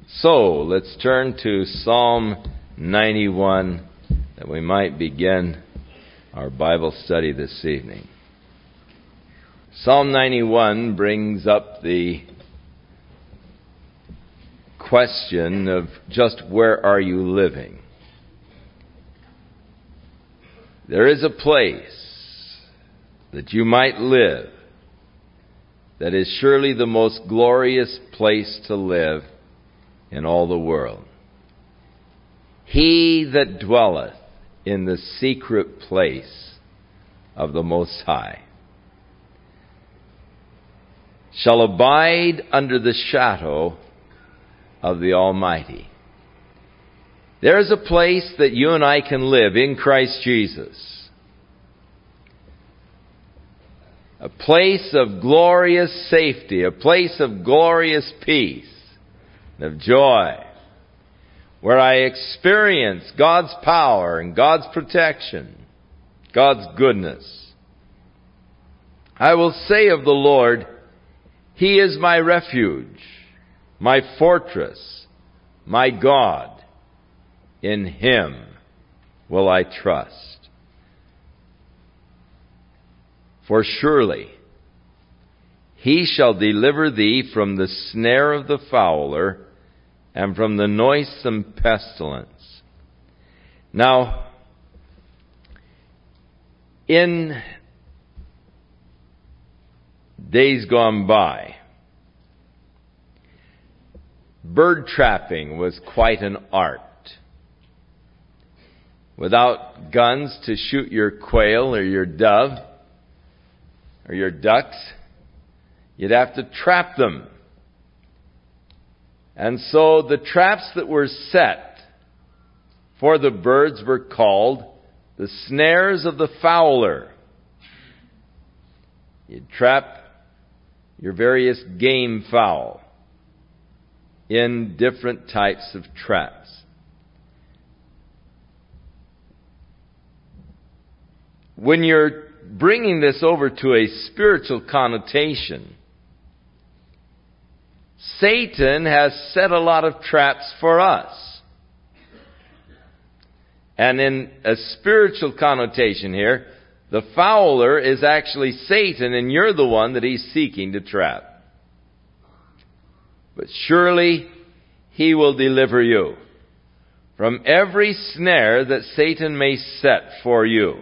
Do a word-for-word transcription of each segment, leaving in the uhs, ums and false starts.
So, let's turn to Psalm ninety-one, that we might begin our Bible study this evening. Psalm ninety-one brings up the question of just where are you living? There is a place that you might live that is surely the most glorious place to live in all the world. He that dwelleth in the secret place of the Most High shall abide under the shadow of the Almighty. There is a place that you and I can live in Christ Jesus. A place of glorious safety, a place of glorious peace, of joy, where I experience God's power and God's protection, God's goodness. I will say of the Lord, He is my refuge, my fortress, my God. In Him will I trust. For surely He shall deliver thee from the snare of the fowler and from the noisome pestilence. Now, in days gone by, bird trapping was quite an art. Without guns to shoot your quail or your dove or your ducks, you'd have to trap them. And so the traps that were set for the birds were called the snares of the fowler. You'd trap your various game fowl in different types of traps. When you're bringing this over to a spiritual connotation, Satan has set a lot of traps for us. And in a spiritual connotation here, the fowler is actually Satan, and you're the one that he's seeking to trap. But surely he will deliver you from every snare that Satan may set for you.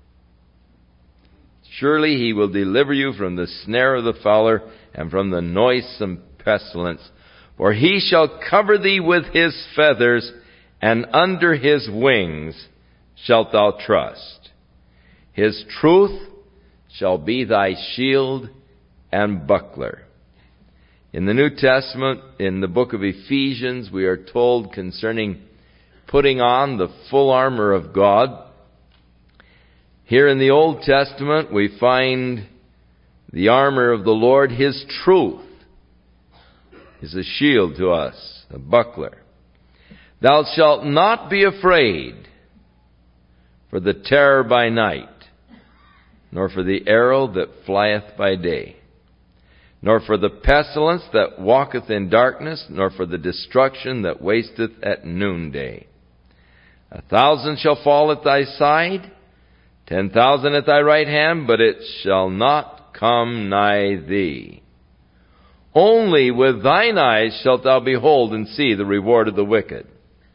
Surely He will deliver you from the snare of the fowler and from the noisome pestilence. For He shall cover thee with His feathers, and under His wings shalt thou trust. His truth shall be thy shield and buckler. In the New Testament, in the book of Ephesians, we are told concerning putting on the full armor of God. Here in the Old Testament, we find the armor of the Lord. His truth is a shield to us, a buckler. Thou shalt not be afraid for the terror by night, nor for the arrow that flieth by day, nor for the pestilence that walketh in darkness, nor for the destruction that wasteth at noonday. A thousand shall fall at thy side, ten thousand at thy right hand, but it shall not come nigh thee. Only with thine eyes shalt thou behold and see the reward of the wicked.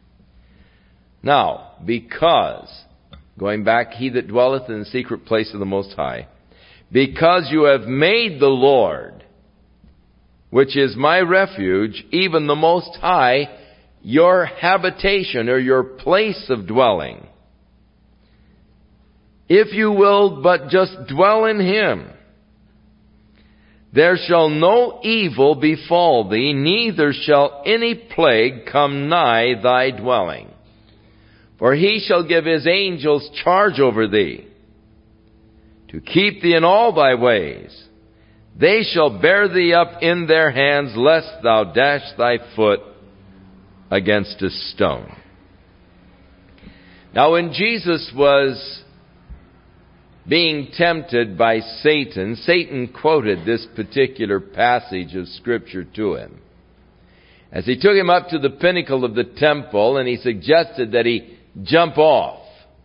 Now, because, going back, He that dwelleth in the secret place of the Most High, because you have made the Lord, which is my refuge, even the Most High, your habitation or your place of dwelling. If you will but just dwell in Him, there shall no evil befall thee, neither shall any plague come nigh thy dwelling. For He shall give His angels charge over thee, to keep thee in all thy ways. They shall bear thee up in their hands, lest thou dash thy foot against a stone. Now, when Jesus was being tempted by Satan, Satan quoted this particular passage of Scripture to him. as he took him up to the pinnacle of the temple, and he suggested that he jump off.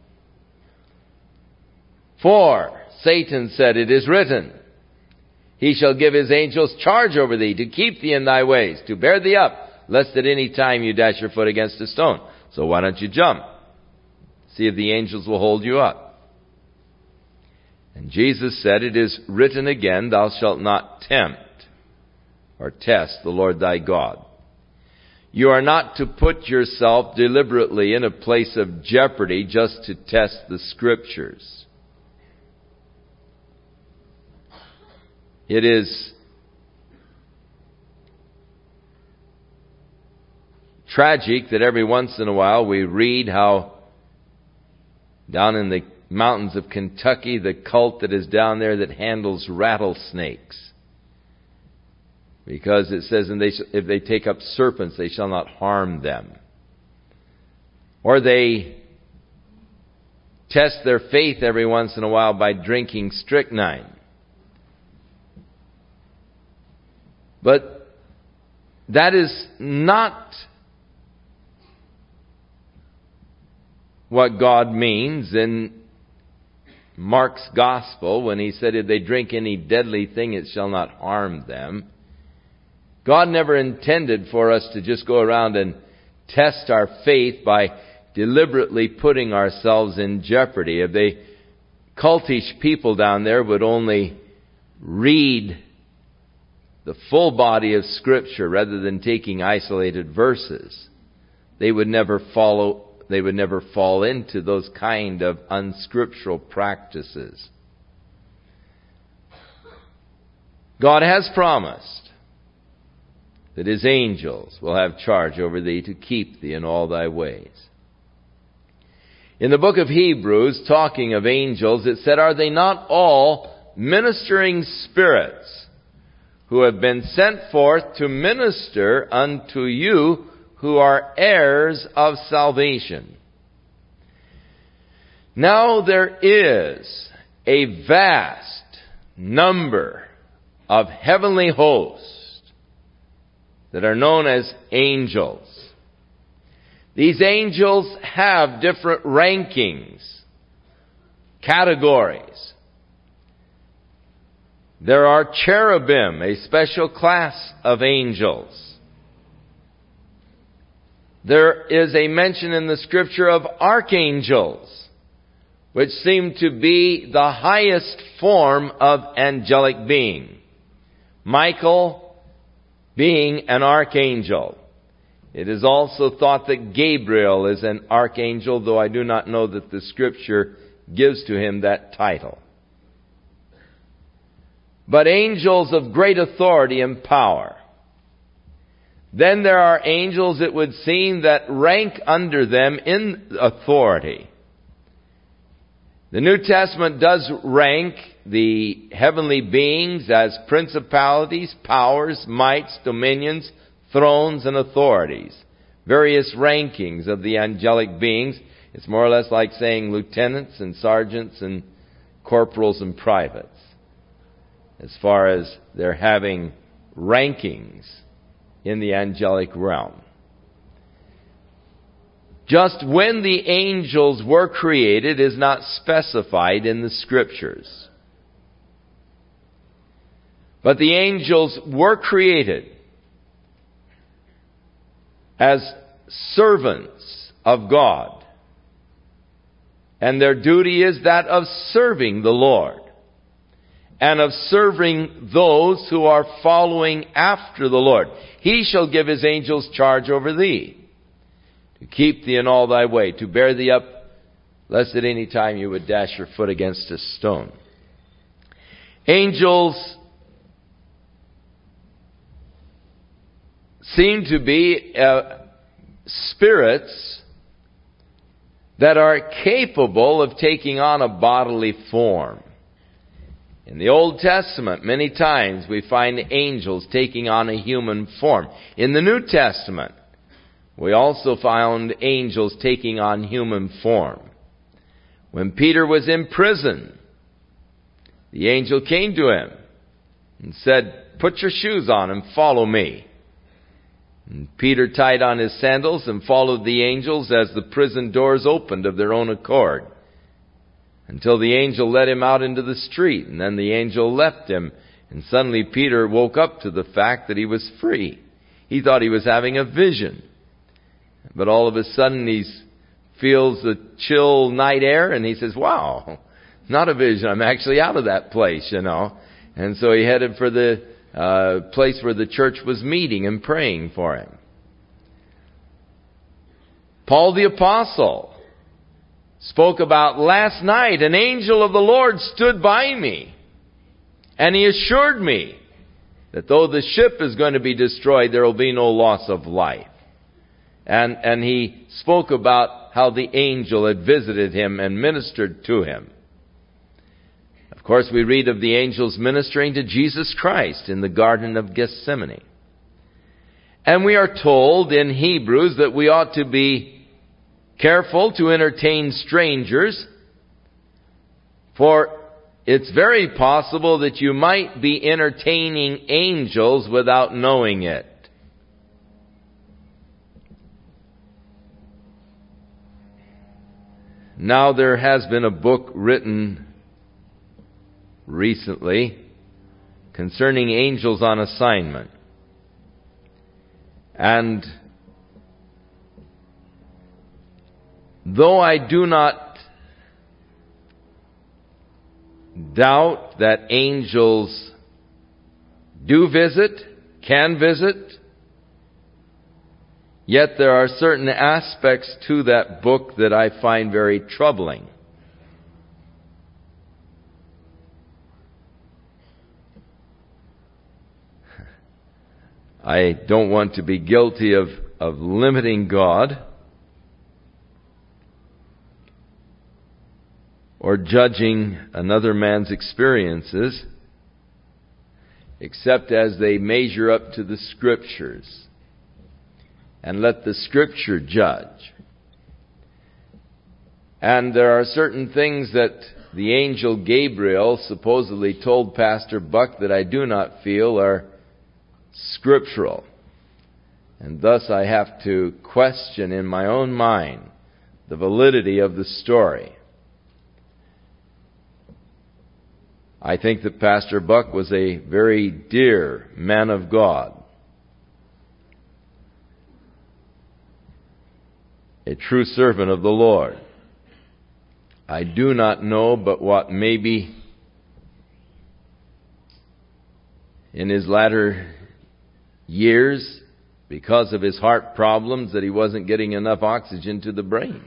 For Satan said, "It is written, He shall give His angels charge over thee, to keep thee in thy ways, to bear thee up, lest at any time you dash your foot against a stone. So why don't you jump? See if the angels will hold you up." And Jesus said, "It is written again, Thou shalt not tempt or test the Lord thy God." You are not to put yourself deliberately in a place of jeopardy just to test the Scriptures. It is tragic that every once in a while we read how down in the mountains of Kentucky, the cult that is down there that handles rattlesnakes. Because it says, and they sh- if they take up serpents, they shall not harm them. Or they test their faith every once in a while by drinking strychnine. But that is not what God means in Mark's Gospel when he said, "If they drink any deadly thing, it shall not harm them." God never intended for us to just go around and test our faith by deliberately putting ourselves in jeopardy. If they cultish people down there would only read the full body of Scripture rather than taking isolated verses, they would never follow, they would never fall into those kind of unscriptural practices. God has promised that His angels will have charge over thee to keep thee in all thy ways. In the book of Hebrews, talking of angels, it said, "Are they not all ministering spirits who have been sent forth to minister unto you who are heirs of salvation?" Now there is a vast number of heavenly hosts that are known as angels. These angels have different rankings, categories. There are cherubim, a special class of angels. There is a mention in the Scripture of archangels, which seem to be the highest form of angelic being. Michael being an archangel. It is also thought that Gabriel is an archangel, though I do not know that the Scripture gives to him that title. But angels of great authority and power. Then there are angels, it would seem, that rank under them in authority. The New Testament does rank the heavenly beings as principalities, powers, mights, dominions, thrones, and authorities. Various rankings of the angelic beings. It's more or less like saying lieutenants and sergeants and corporals and privates, as far as they're having rankings in the angelic realm. Just when the angels were created is not specified in the Scriptures. But the angels were created as servants of God. And their duty is that of serving the Lord, and of serving those who are following after the Lord. He shall give His angels charge over thee, to keep thee in all thy way, to bear thee up, lest at any time you would dash your foot against a stone. Angels seem to be uh, spirits that are capable of taking on a bodily form. In the Old Testament, many times we find angels taking on a human form. In the New Testament, we also found angels taking on human form. When Peter was in prison, the angel came to him and said, "Put your shoes on and follow me." And Peter tied on his sandals and followed the angels as the prison doors opened of their own accord, until the angel led him out into the street, and then the angel left him. And suddenly Peter woke up to the fact that he was free. He thought he was having a vision. But all of a sudden he feels the chill night air, and he says, wow, not a vision. I'm actually out of that place, you know. And so he headed for the uh, place where the church was meeting and praying for him. Paul the Apostle spoke about last night, an angel of the Lord stood by me, and he assured me that though the ship is going to be destroyed, there will be no loss of life. And, and he spoke about how the angel had visited him and ministered to him. Of course, we read of the angels ministering to Jesus Christ in the Garden of Gethsemane. And we are told in Hebrews that we ought to be careful to entertain strangers, for it's very possible that you might be entertaining angels without knowing it. Now, there has been a book written recently concerning angels on assignment. And though I do not doubt that angels do visit, can visit, yet there are certain aspects to that book that I find very troubling. I don't want to be guilty of, of limiting God or judging another man's experiences, except as they measure up to the Scriptures. And let the Scripture judge. And there are certain things that the angel Gabriel supposedly told Pastor Buck that I do not feel are scriptural. And thus I have to question in my own mind the validity of the story. I think that Pastor Buck was a very dear man of God, a true servant of the Lord. I do not know but what maybe in his latter years, because of his heart problems, that he wasn't getting enough oxygen to the brain.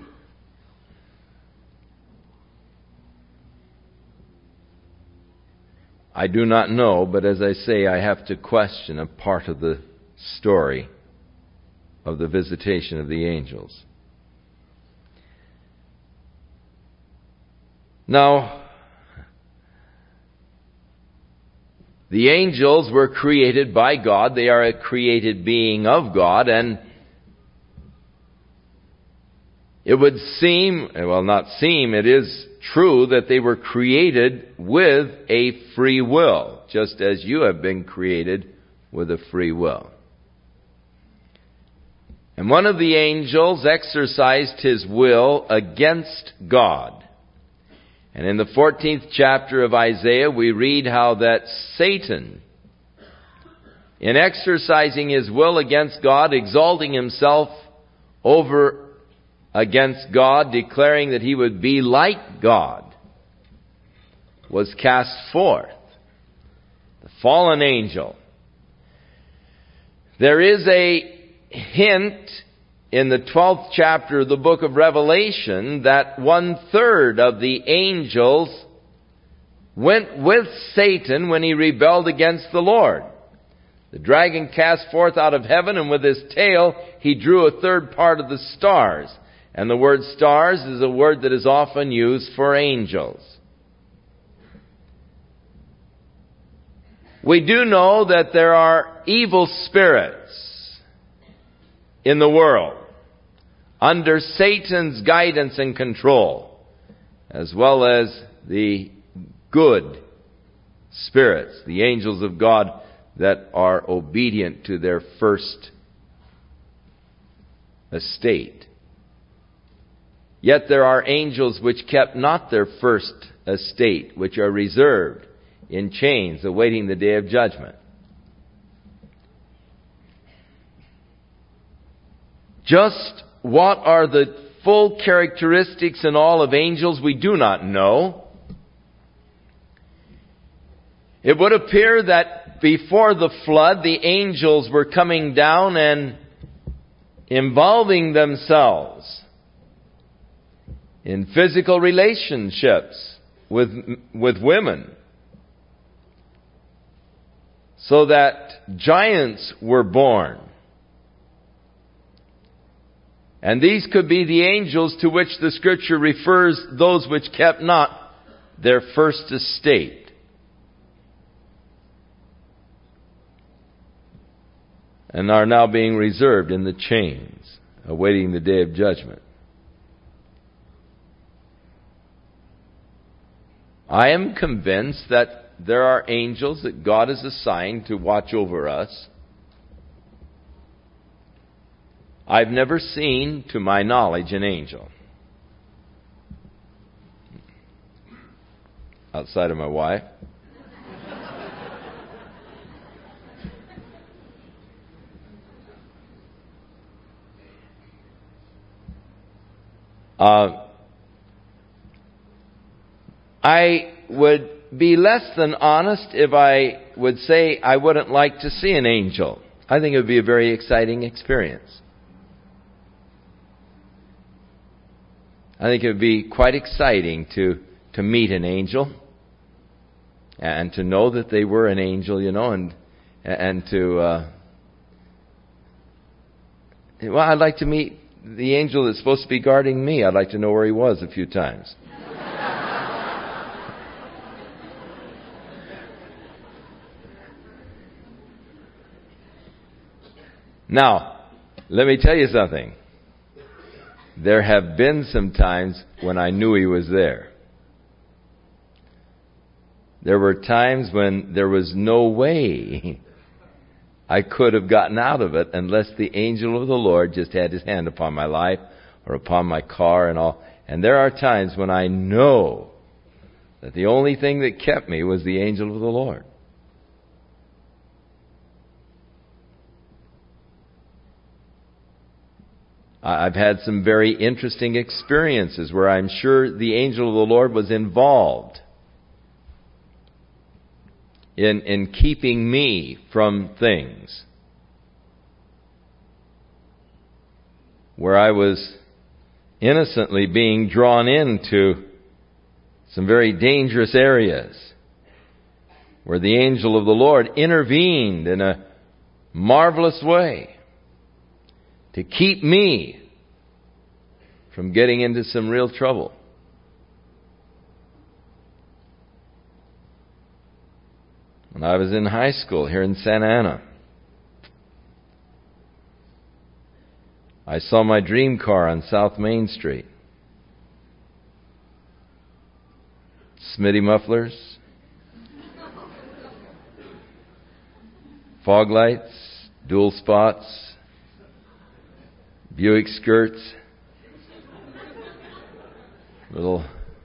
I do not know, but as I say, I have to question a part of the story of the visitation of the angels. Now, the angels were created by God. They are a created being of God, and it would seem, well, not seem, it is true that they were created with a free will, just as you have been created with a free will. And one of the angels exercised his will against God. And in the fourteenth chapter of Isaiah, we read how that Satan, in exercising his will against God, exalting himself over against God, declaring that he would be like God, was cast forth. The fallen angel. There is a hint in the twelfth chapter of the book of Revelation that one-third of the angels went with Satan when he rebelled against the Lord. The dragon cast forth out of heaven, and with his tail he drew a third part of the stars. And the word stars is a word that is often used for angels. We do know that there are evil spirits in the world, under Satan's guidance and control, as well as the good spirits, the angels of God that are obedient to their first estate. Yet there are angels which kept not their first estate, which are reserved in chains, awaiting the day of judgment. Just what are the full characteristics and all of angels, we do not know. It would appear that before the flood, the angels were coming down and involving themselves in physical relationships with, with women, so that giants were born. And these could be the angels to which the Scripture refers, those which kept not their first estate. And are now being reserved in the chains, awaiting the day of judgment. I am convinced that there are angels that God has assigned to watch over us. I've never seen, to my knowledge, an angel. Outside of my wife. Uh, I would be less than honest if I would say I wouldn't like to see an angel. I think it would be a very exciting experience. I think it would be quite exciting to, to meet an angel and to know that they were an angel, you know, and and to, uh, well, I'd like to meet the angel that's supposed to be guarding me. I'd like to know where he was a few times. Now, let me tell you something. There have been some times when I knew he was there. There were times when there was no way I could have gotten out of it unless the angel of the Lord just had his hand upon my life or upon my car and all. And there are times when I know that the only thing that kept me was the angel of the Lord. I've had some very interesting experiences where I'm sure the angel of the Lord was involved in, in keeping me from things. Where I was innocently being drawn into some very dangerous areas. Where the angel of the Lord intervened in a marvelous way to keep me from getting into some real trouble. When I was in high school here in Santa Ana, I saw my dream car on South Main Street. Smitty mufflers, fog lights, dual spots, Buick skirts, little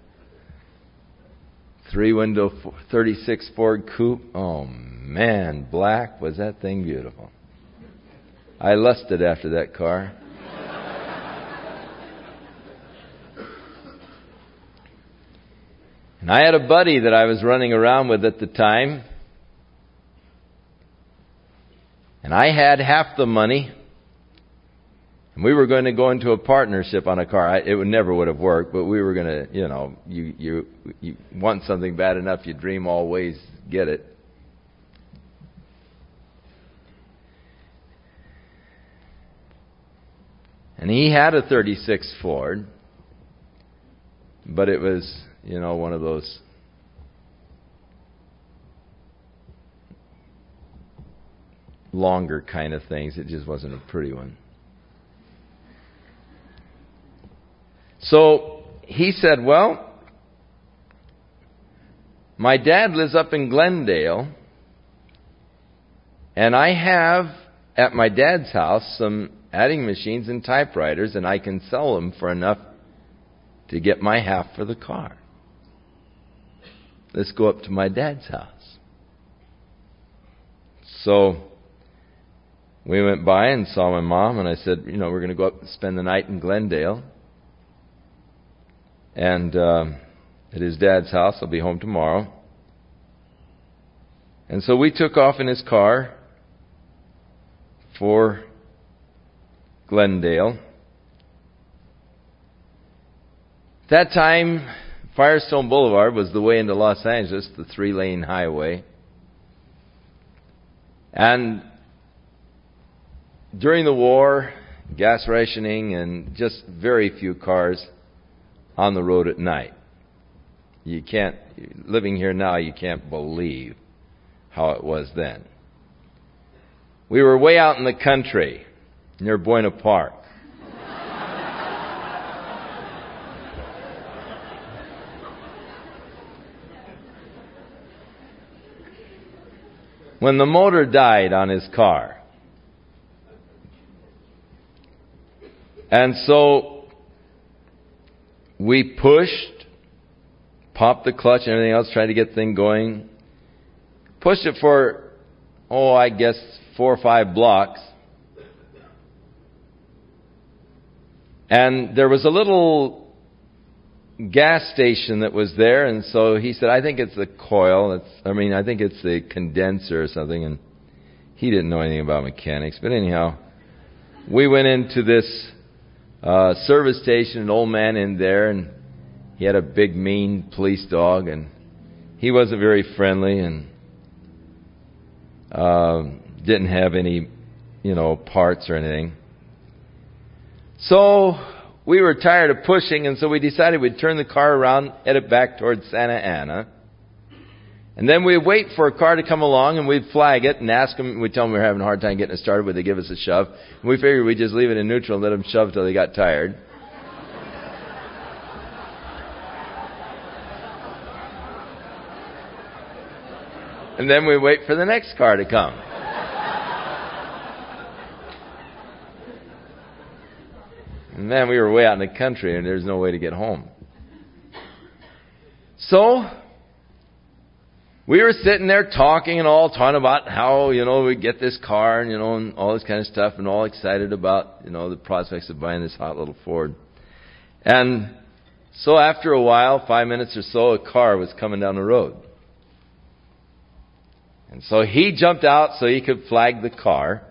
three-window thirty-six Ford Coupe. Oh man, black, was that thing beautiful. I lusted after that car. And I had a buddy that I was running around with at the time. And I had half the money. And we were going to go into a partnership on a car. I, it would never would have worked, but we were going to, you know, you, you, you want something bad enough, you dream all ways, get it. And he had a thirty-six Ford, but it was, you know, one of those longer kind of things. It just wasn't a pretty one. So he said, well, my dad lives up in Glendale, and I have at my dad's house some adding machines and typewriters, and I can sell them for enough to get my half for the car. Let's go up to my dad's house. So we went by and saw my mom, and I said, you know, we're going to go up and spend the night in Glendale. And um, at his dad's house, I'll be home tomorrow. And so we took off in his car for Glendale. At that time, Firestone Boulevard was the way into Los Angeles, the three-lane highway. And during the war, gas rationing and just very few cars on the road at night. You can't, living here now, you can't believe how it was then. We were way out in the country, near Buena Park. When the motor died on his car. And so we pushed, popped the clutch and everything else, tried to get the thing going. Pushed it for, oh, I guess four or five blocks. And there was a little gas station that was there, and so he said, I think it's the coil. It's, I mean, I think it's the condenser or something. And he didn't know anything about mechanics. But anyhow, we went into this uh, service station, an old man in there, and he had a big, mean police dog, and he wasn't very friendly, and uh, didn't have any, you know, parts or anything. So we were tired of pushing, and so we decided we'd turn the car around, head it back towards Santa Ana. And then we'd wait for a car to come along, and we'd flag it and ask them. We'd tell them we were having a hard time getting it started. Would they give us a shove? And we figured we'd just leave it in neutral and let them shove till they got tired. And then we'd wait for the next car to come. And then we were way out in the country, and there's no way to get home. So we were sitting there talking and all, talking about how, you know, we get this car and, you know, and all this kind of stuff, and all excited about, you know, the prospects of buying this hot little Ford. And so after a while, five minutes or so, a car was coming down the road. And so he jumped out so he could flag the car.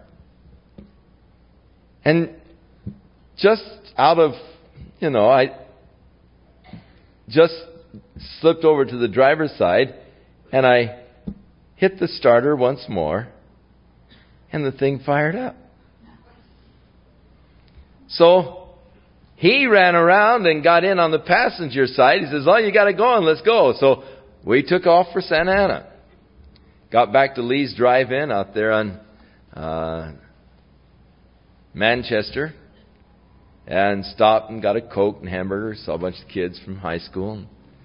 And just out of, you know, I just slipped over to the driver's side, and I hit the starter once more, and the thing fired up. So he ran around and got in on the passenger side. He says, oh, you got it going, let's go. So we took off for Santa Ana. Got back to Lee's Drive-In out there on uh, Manchester, and stopped and got a Coke and hamburger. Saw a bunch of kids from high school.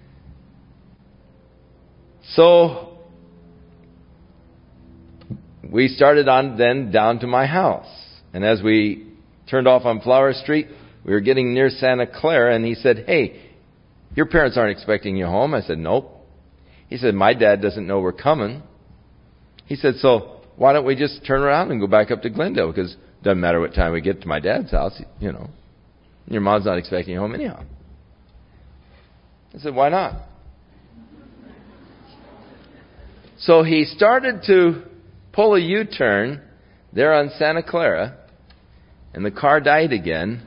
So we started on then down to my house. And as we turned off on Flower Street, we were getting near Santa Clara, and he said, hey, your parents aren't expecting you home. I said, nope. He said, my dad doesn't know we're coming. He said, so why don't we just turn around and go back up to Glendale? Because it doesn't matter what time we get to my dad's house, you know. Your mom's not expecting you home anyhow. I said, why not? So he started to pull a U-turn there on Santa Clara, and the car died again.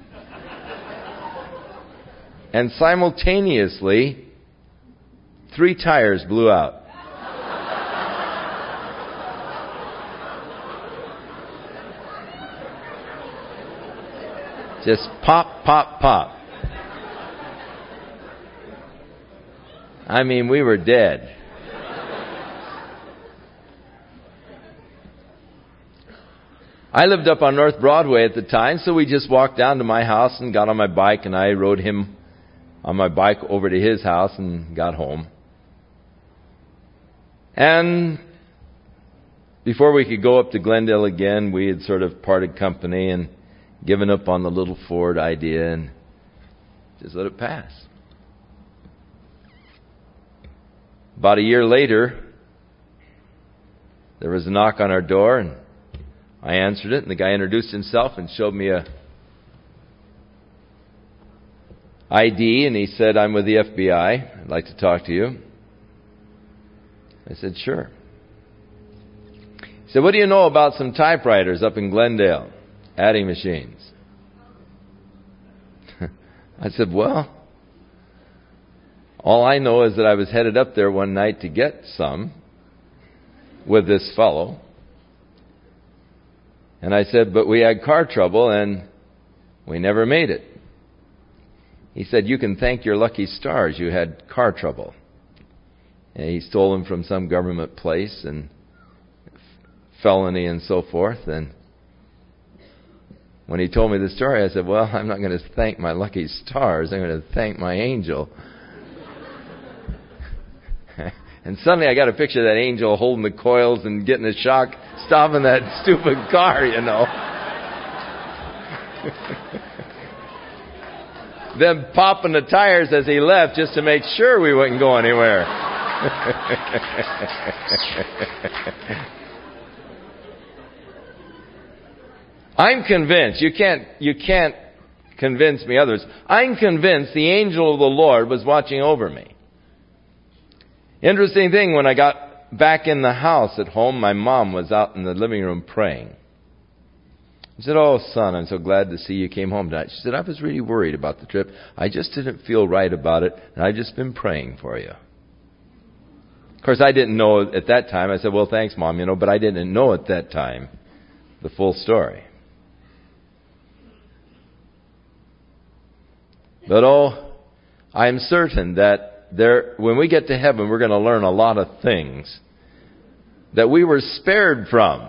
And simultaneously, three tires blew out. Just pop, pop, pop. I mean, we were dead. I lived up on North Broadway at the time, so we just walked down to my house and got on my bike, and I rode him on my bike over to his house and got home. And before we could go up to Glendale again, we had sort of parted company and given up on the little Ford idea and just let it pass. About a year later, there was a knock on our door, and I answered it, and the guy introduced himself and showed me a I D, and he said, "I'm with the F B I. I'd like to talk to you." I said, "Sure." He said, "What do you know about some typewriters up in Glendale, adding machines?" I said, "Well, all I know is that I was headed up there one night to get some with this fellow." And I said, "But we had car trouble and we never made it." He said, "You can thank your lucky stars you had car trouble." And he stole them from some government place and felony and so forth. And when he told me the story, I said, "Well, I'm not going to thank my lucky stars. I'm going to thank my angel." And suddenly I got a picture of that angel holding the coils and getting a shock, stopping that stupid car, you know. Then popping the tires as he left just to make sure we wouldn't go anywhere. I'm convinced, you can't, you can't convince me others. I'm convinced the angel of the Lord was watching over me. Interesting thing, when I got back in the house at home, my mom was out in the living room praying. I said, "Oh, son, I'm so glad to see you came home tonight." She said, "I was really worried about the trip. I just didn't feel right about it, and I've just been praying for you." Of course, I didn't know at that time. I said, "Well, thanks, Mom, you know," but I didn't know at that time the full story. But oh, I'm certain that there, when we get to heaven, we're going to learn a lot of things that we were spared from.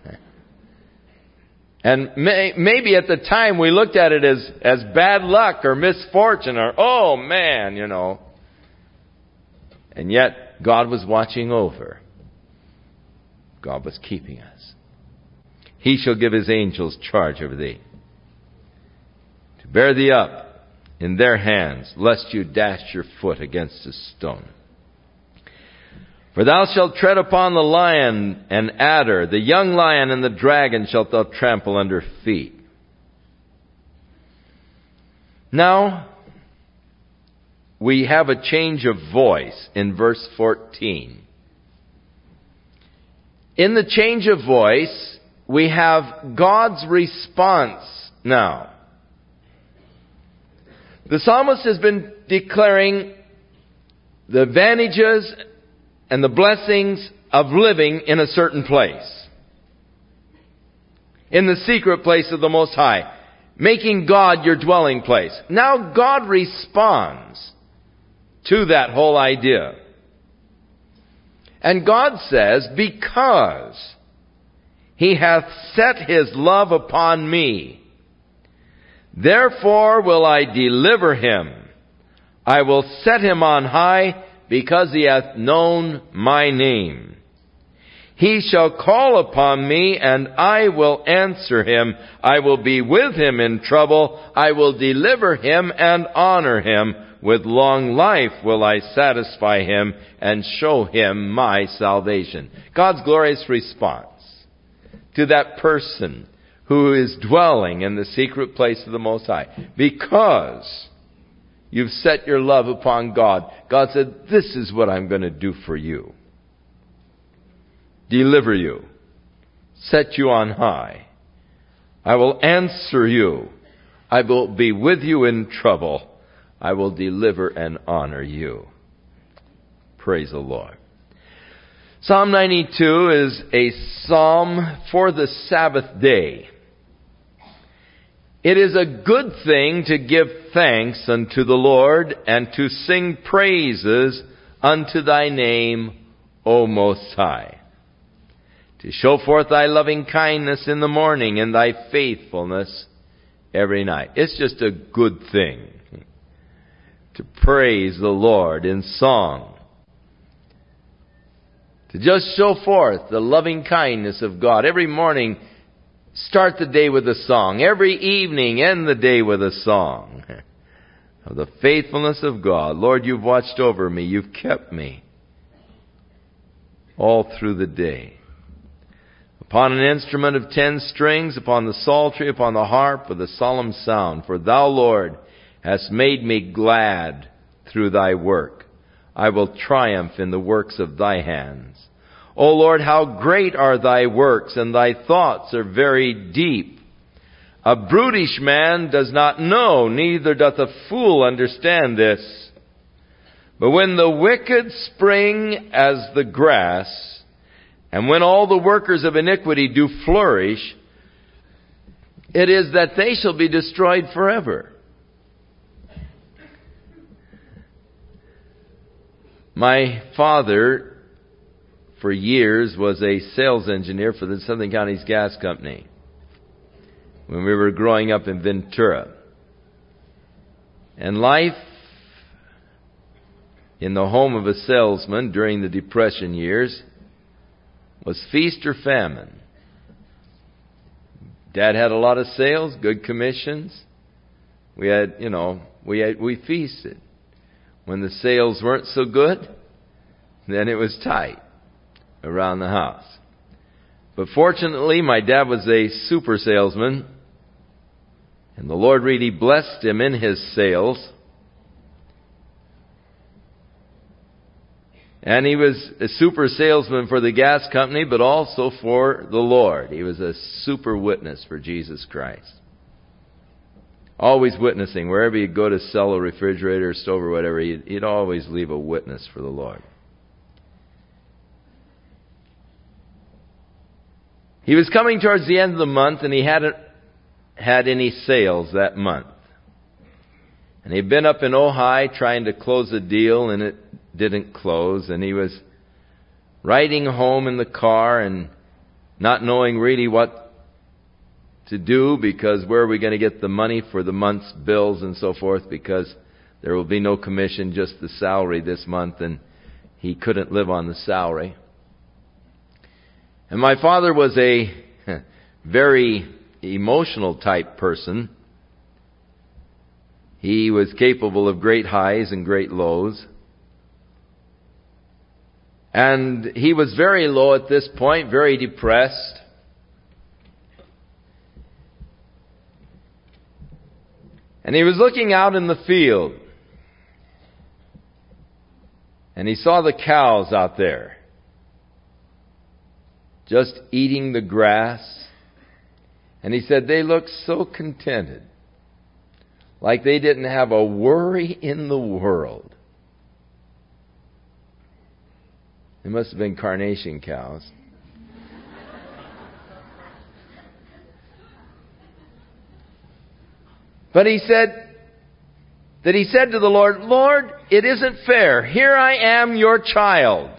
And may, maybe at the time we looked at it as, as bad luck or misfortune or, oh man, you know. And yet, God was watching over. God was keeping us. "He shall give His angels charge over thee, to bear thee up in their hands, lest you dash your foot against a stone. For thou shalt tread upon the lion and adder, the young lion and the dragon shalt thou trample under feet." Now, we have a change of voice in verse fourteen. In the change of voice, we have God's response now. The psalmist has been declaring the advantages and the blessings of living in a certain place, in the secret place of the Most High, making God your dwelling place. Now God responds to that whole idea. And God says, "Because He hath set His love upon me, therefore will I deliver him. I will set him on high, because he hath known my name. He shall call upon me, and I will answer him. I will be with him in trouble. I will deliver him and honor him. With long life will I satisfy him and show him my salvation." God's glorious response to that person who is dwelling in the secret place of the Most High. Because you've set your love upon God, God said, "This is what I'm going to do for you. Deliver you. Set you on high. I will answer you. I will be with you in trouble. I will deliver and honor you." Praise the Lord. Psalm ninety-two is a psalm for the Sabbath day. It is a good thing to give thanks unto the Lord and to sing praises unto thy name, O Most High. To show forth thy loving kindness in the morning and thy faithfulness every night. It's just a good thing to praise the Lord in song, to to just show forth the loving kindness of God. Every morning, start the day with a song. Every evening, end the day with a song of the faithfulness of God. Lord, you've watched over me. You've kept me all through the day. Upon an instrument of ten strings, upon the psaltery, upon the harp, with a solemn sound. For thou, Lord, hast made me glad through thy work. I will triumph in the works of thy hands. O Lord, how great are thy works, and thy thoughts are very deep. A brutish man does not know, neither doth a fool understand this. But when the wicked spring as the grass, and when all the workers of iniquity do flourish, it is that they shall be destroyed forever. My father, for years, was a sales engineer for the Southern Counties Gas Company when we were growing up in Ventura. And life in the home of a salesman during the Depression years was feast or famine. Dad had a lot of sales, good commissions. We had, you know, we had, we feasted. When the sales weren't so good, then it was tight around the house. But fortunately, my dad was a super salesman, and the Lord really blessed him in his sales. And he was a super salesman for the gas company, but also for the Lord. He was a super witness for Jesus Christ. Always witnessing. Wherever he'd go to sell a refrigerator, stove, or whatever, he'd, he'd always leave a witness for the Lord. He was coming towards the end of the month, and he hadn't had any sales that month. And he'd been up in Ojai trying to close a deal, and it didn't close. And he was riding home in the car and not knowing really what to do, because where are we going to get the money for the month's bills and so forth, because there will be no commission, just the salary this month, and he couldn't live on the salary. And my father was a very emotional type person. He was capable of great highs and great lows. And he was very low at this point, very depressed. And he was looking out in the field. And he saw the cows out there, just eating the grass. And he said, they look so contented, like they didn't have a worry in the world. It must have been carnation cows. But he said that he said to the Lord, Lord, it isn't fair. Here I am, your child.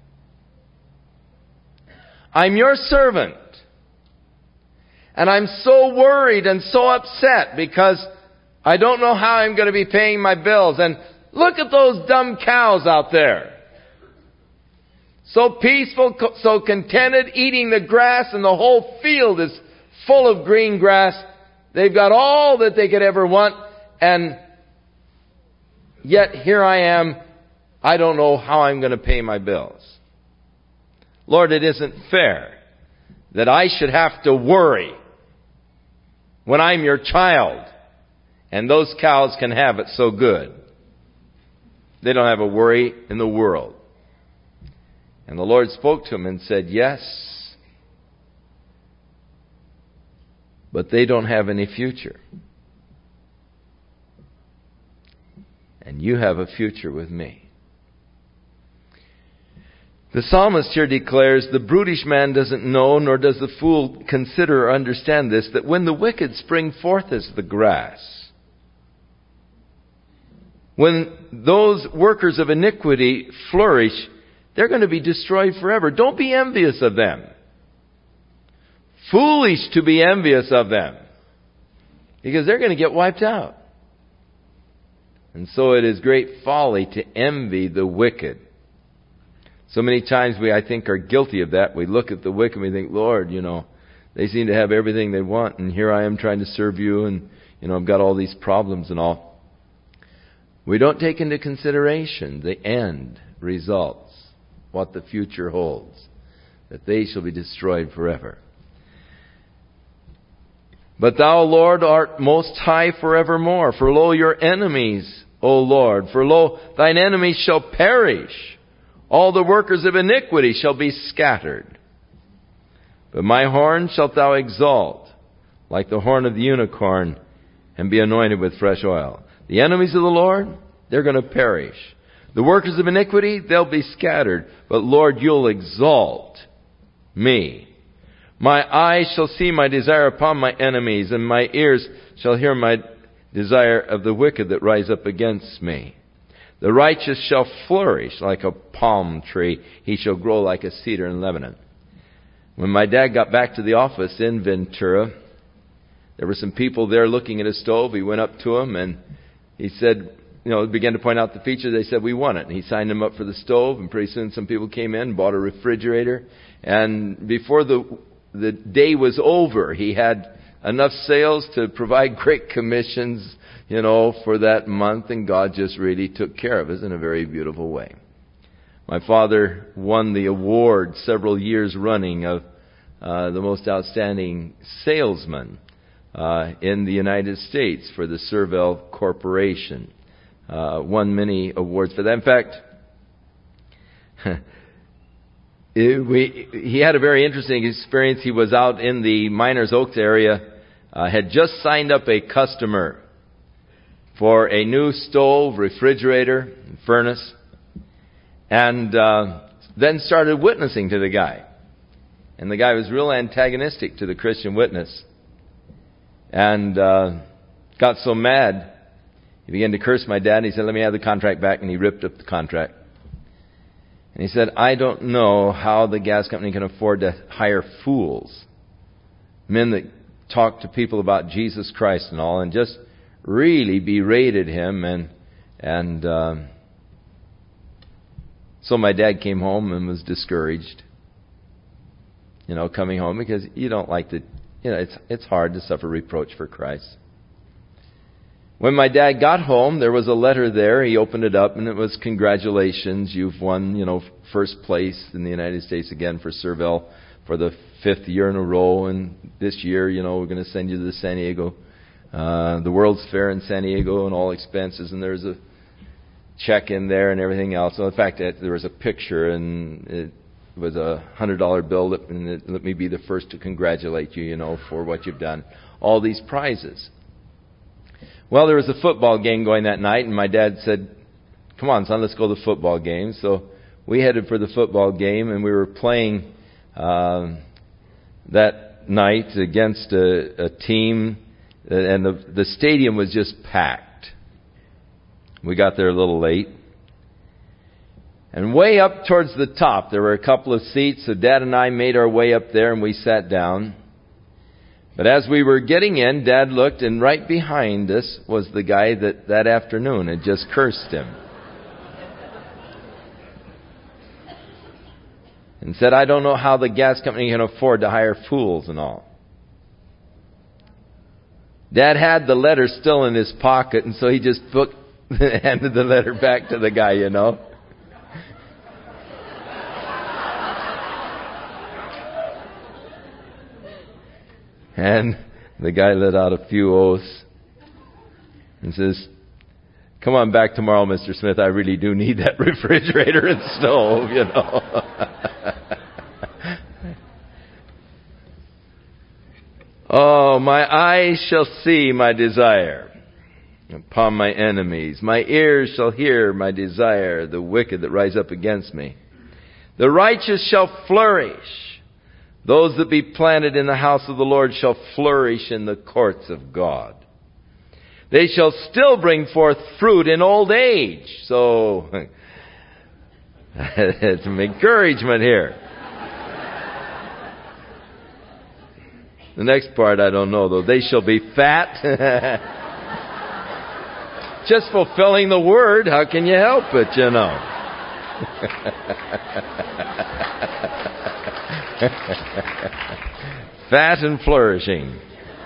I'm your servant. And I'm so worried and so upset because I don't know how I'm going to be paying my bills. And look at those dumb cows out there. So peaceful, so contented, eating the grass, and the whole field is full of green grass. They've got all that they could ever want, and yet here I am. I don't know how I'm going to pay my bills. Lord, it isn't fair that I should have to worry when I'm your child, and those cows can have it so good. They don't have a worry in the world. And the Lord spoke to him and said, yes, but they don't have any future. And you have a future with me. The psalmist here declares, the brutish man doesn't know, nor does the fool consider or understand this, that when the wicked spring forth as the grass, when those workers of iniquity flourish, they're going to be destroyed forever. Don't be envious of them. Foolish to be envious of them, because they're going to get wiped out. And so it is great folly to envy the wicked. So many times we, I think, are guilty of that. We look at the wicked and we think, Lord, you know, they seem to have everything they want, and here I am trying to serve you, and, you know, I've got all these problems and all. We don't take into consideration the end results, what the future holds, that they shall be destroyed forever. But thou, Lord, art most high forevermore. For lo, your enemies, O Lord, for lo, thine enemies shall perish. All the workers of iniquity shall be scattered. But my horn shalt thou exalt, like the horn of the unicorn, and be anointed with fresh oil. The enemies of the Lord, they're going to perish. The workers of iniquity, they'll be scattered. But Lord, you'll exalt me. My eyes shall see my desire upon my enemies, and my ears shall hear my desire of the wicked that rise up against me. The righteous shall flourish like a palm tree. He shall grow like a cedar in Lebanon. When my dad got back to the office in Ventura, there were some people there looking at a stove. He went up to them and he said, you know, began to point out the features. They said, we want it. And he signed them up for the stove, and pretty soon some people came in, bought a refrigerator. And before the the day was over, he had enough sales to provide great commissions, you know, for that month, and God just really took care of us in a very beautiful way. My father won the award several years running of uh, the most outstanding salesman uh, in the United States for the Servell Corporation. Uh, won many awards for that. In fact, it, we, he had a very interesting experience. He was out in the Miners Oaks area, uh, had just signed up a customer for a new stove, refrigerator, furnace, and uh, then started witnessing to the guy. And the guy was real antagonistic to the Christian witness, and uh, got so mad, he began to curse my dad, and he said, let me have the contract back, and he ripped up the contract. And he said, I don't know how the gas company can afford to hire fools, men that talk to people about Jesus Christ and all, and just really berated him. And and um, so my dad came home and was discouraged, you know, coming home, because you don't like to, you know, it's it's hard to suffer reproach for Christ. When my dad got home, there was a letter there. He opened it up, and it was, congratulations, you've won, you know, first place in the United States again for Servell for the fifth year in a row. And this year, you know, we're going to send you to the San Diego, uh, the World's Fair in San Diego, and all expenses. And there's a check in there and everything else. So in fact, there was a picture, and it was a hundred dollar bill, and it, let me be the first to congratulate you, you know, for what you've done. All these prizes. Well, there was a football game going that night, and my dad said, come on, son, let's go to the football game. So we headed for the football game, and we were playing um, that night against a, a team, and the, the stadium was just packed. We got there a little late. And way up towards the top, there were a couple of seats, so Dad and I made our way up there, and we sat down. But as we were getting in, Dad looked, and right behind us was the guy that that afternoon had just cursed him. And said, I don't know how the gas company can afford to hire fools and all. Dad had the letter still in his pocket, and so he just put, handed the letter back to the guy, you know. And the guy let out a few oaths and says, come on back tomorrow, Mister Smith. I really do need that refrigerator and stove, you know. Oh, my eyes shall see my desire upon my enemies. My ears shall hear my desire, the wicked that rise up against me. The righteous shall flourish. Those that be planted in the house of the Lord shall flourish in the courts of God. They shall still bring forth fruit in old age. So, it's some encouragement here. The next part I don't know, though. They shall be fat. Just fulfilling the word. How can you help it, you know? Fat and flourishing.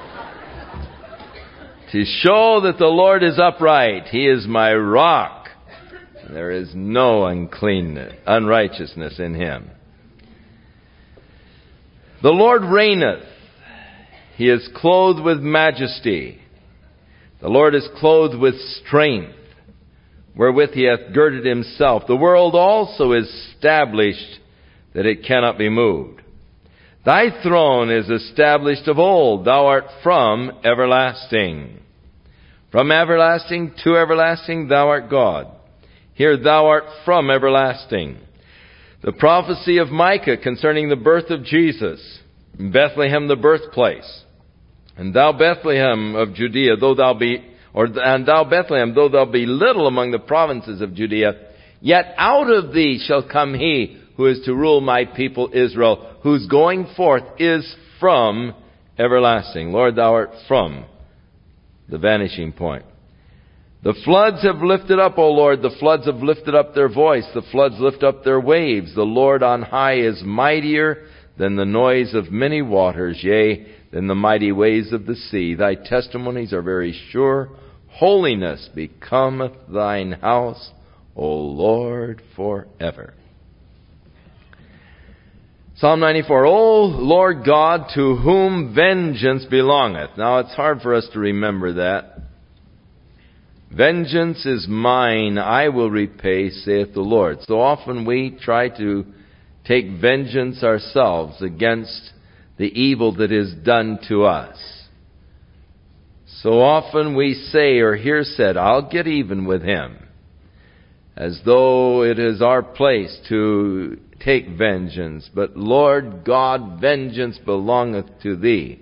To show that the Lord is upright. He is my rock. There is no uncleanness, unrighteousness in Him. The Lord reigneth. He is clothed with majesty. The Lord is clothed with strength, wherewith He hath girded Himself. The world also is established, that it cannot be moved. Thy throne is established of old. Thou art from everlasting. From everlasting to everlasting, Thou art God. Here, Thou art from everlasting. The prophecy of Micah concerning the birth of Jesus. In Bethlehem, the birthplace. And thou, Bethlehem of Judea, though thou be, or and thou, Bethlehem, though thou be little among the provinces of Judea, yet out of thee shall come He who is to rule my people Israel, whose going forth is from everlasting. Lord, Thou art from the vanishing point. The floods have lifted up, O Lord, the floods have lifted up their voice. The floods lift up their waves. The Lord on high is mightier than the noise of many waters, yea, than the mighty waves of the sea. Thy testimonies are very sure. Holiness becometh Thine house, O Lord, forever. Psalm ninety-four, O Lord God, to whom vengeance belongeth. Now, it's hard for us to remember that. Vengeance is mine, I will repay, saith the Lord. So often we try to take vengeance ourselves against the evil that is done to us. So often we say or hear said, I'll get even with him, as though it is our place to take vengeance. But Lord God, vengeance belongeth to Thee.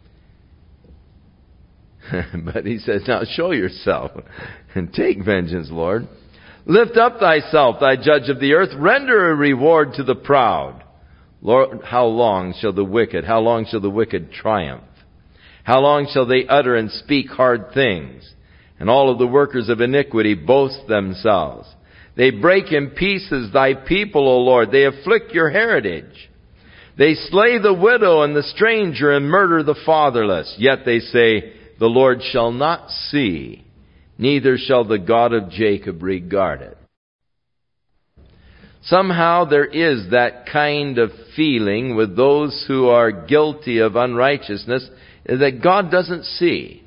But He says, now show yourself and take vengeance, Lord. Lift up Thyself, Thy judge of the earth. Render a reward to the proud. Lord, how long shall the wicked, how long shall the wicked triumph? How long shall they utter and speak hard things? And all of the workers of iniquity boast themselves. They break in pieces Thy people, O Lord. They afflict Your heritage. They slay the widow and the stranger and murder the fatherless. Yet they say, the Lord shall not see, neither shall the God of Jacob regard it. Somehow there is that kind of feeling with those who are guilty of unrighteousness that God doesn't see.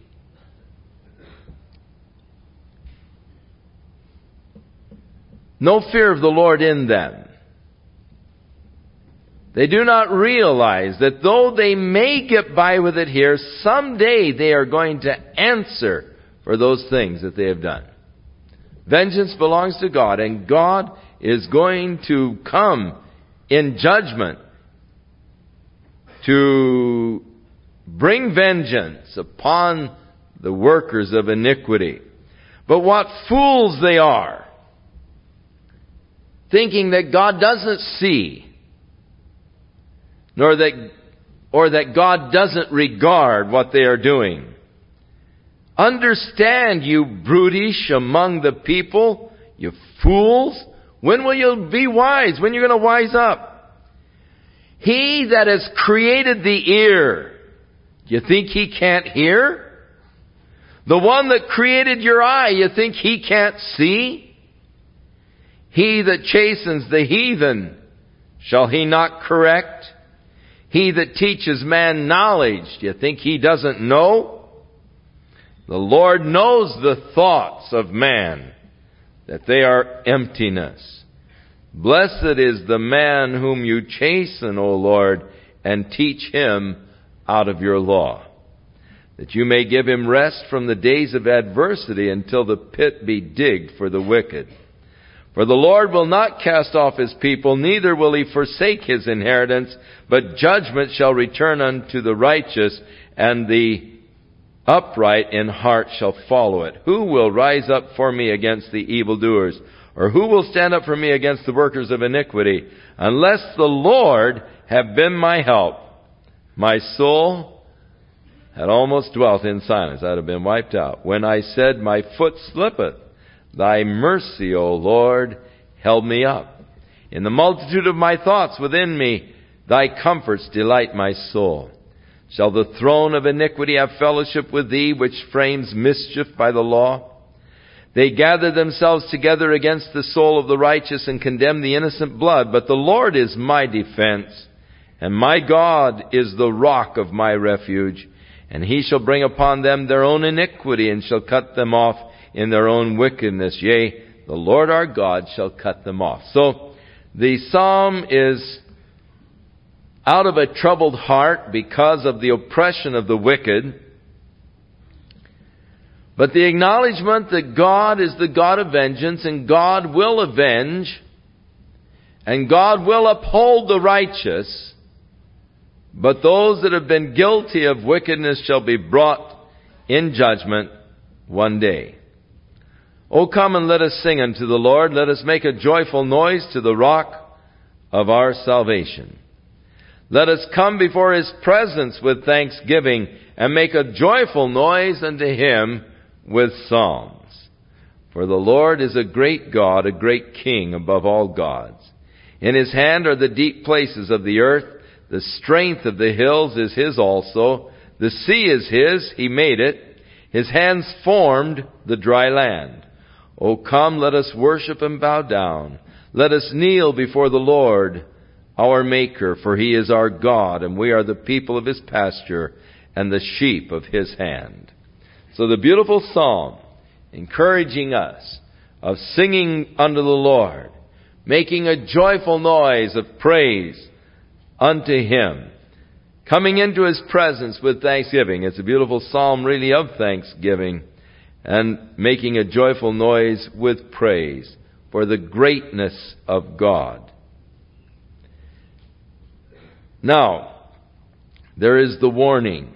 No fear of the Lord in them. They do not realize that though they may get by with it here, someday they are going to answer for those things that they have done. Vengeance belongs to God, and God is going to come in judgment to bring vengeance upon the workers of iniquity. But what fools they are, thinking that God doesn't see, nor that, or that God doesn't regard what they are doing. Understand, you brutish among the people, you fools. When will you be wise? When are you going to wise up? He that has created the ear, you think He can't hear? The one that created your eye, you think He can't see? He that chastens the heathen, shall He not correct? He that teaches man knowledge, do you think He doesn't know? The Lord knows the thoughts of man, that they are emptiness. Blessed is the man whom you chasten, O Lord, and teach him out of your law, that you may give him rest from the days of adversity until the pit be digged for the wicked. For the Lord will not cast off His people, neither will He forsake His inheritance, but judgment shall return unto the righteous, and the upright in heart shall follow it. Who will rise up for me against the evildoers? Or who will stand up for me against the workers of iniquity? Unless the Lord have been my help, my soul had almost dwelt in silence. I'd have been wiped out. When I said, my foot slippeth, Thy mercy, O Lord, held me up. In the multitude of my thoughts within me, thy comforts delight my soul. Shall the throne of iniquity have fellowship with thee, which frames mischief by the law? They gather themselves together against the soul of the righteous and condemn the innocent blood. But the Lord is my defense, and my God is the rock of my refuge. And he shall bring upon them their own iniquity, and shall cut them off in their own wickedness. Yea, the Lord our God shall cut them off. So the psalm is out of a troubled heart because of the oppression of the wicked, but the acknowledgement that God is the God of vengeance, and God will avenge, and God will uphold the righteous, but those that have been guilty of wickedness shall be brought in judgment one day. O come and let us sing unto the Lord. Let us make a joyful noise to the rock of our salvation. Let us come before his presence with thanksgiving, and make a joyful noise unto him with psalms. For the Lord is a great God, a great King above all gods. In his hand are the deep places of the earth. The strength of the hills is his also. The sea is his, he made it. His hands formed the dry land. O come, let us worship and bow down. Let us kneel before the Lord, our Maker, for he is our God, and we are the people of his pasture and the sheep of his hand. So the beautiful psalm encouraging us of singing unto the Lord, making a joyful noise of praise unto him, coming into his presence with thanksgiving. It's a beautiful psalm really of thanksgiving, and making a joyful noise with praise for the greatness of God. Now, there is the warning.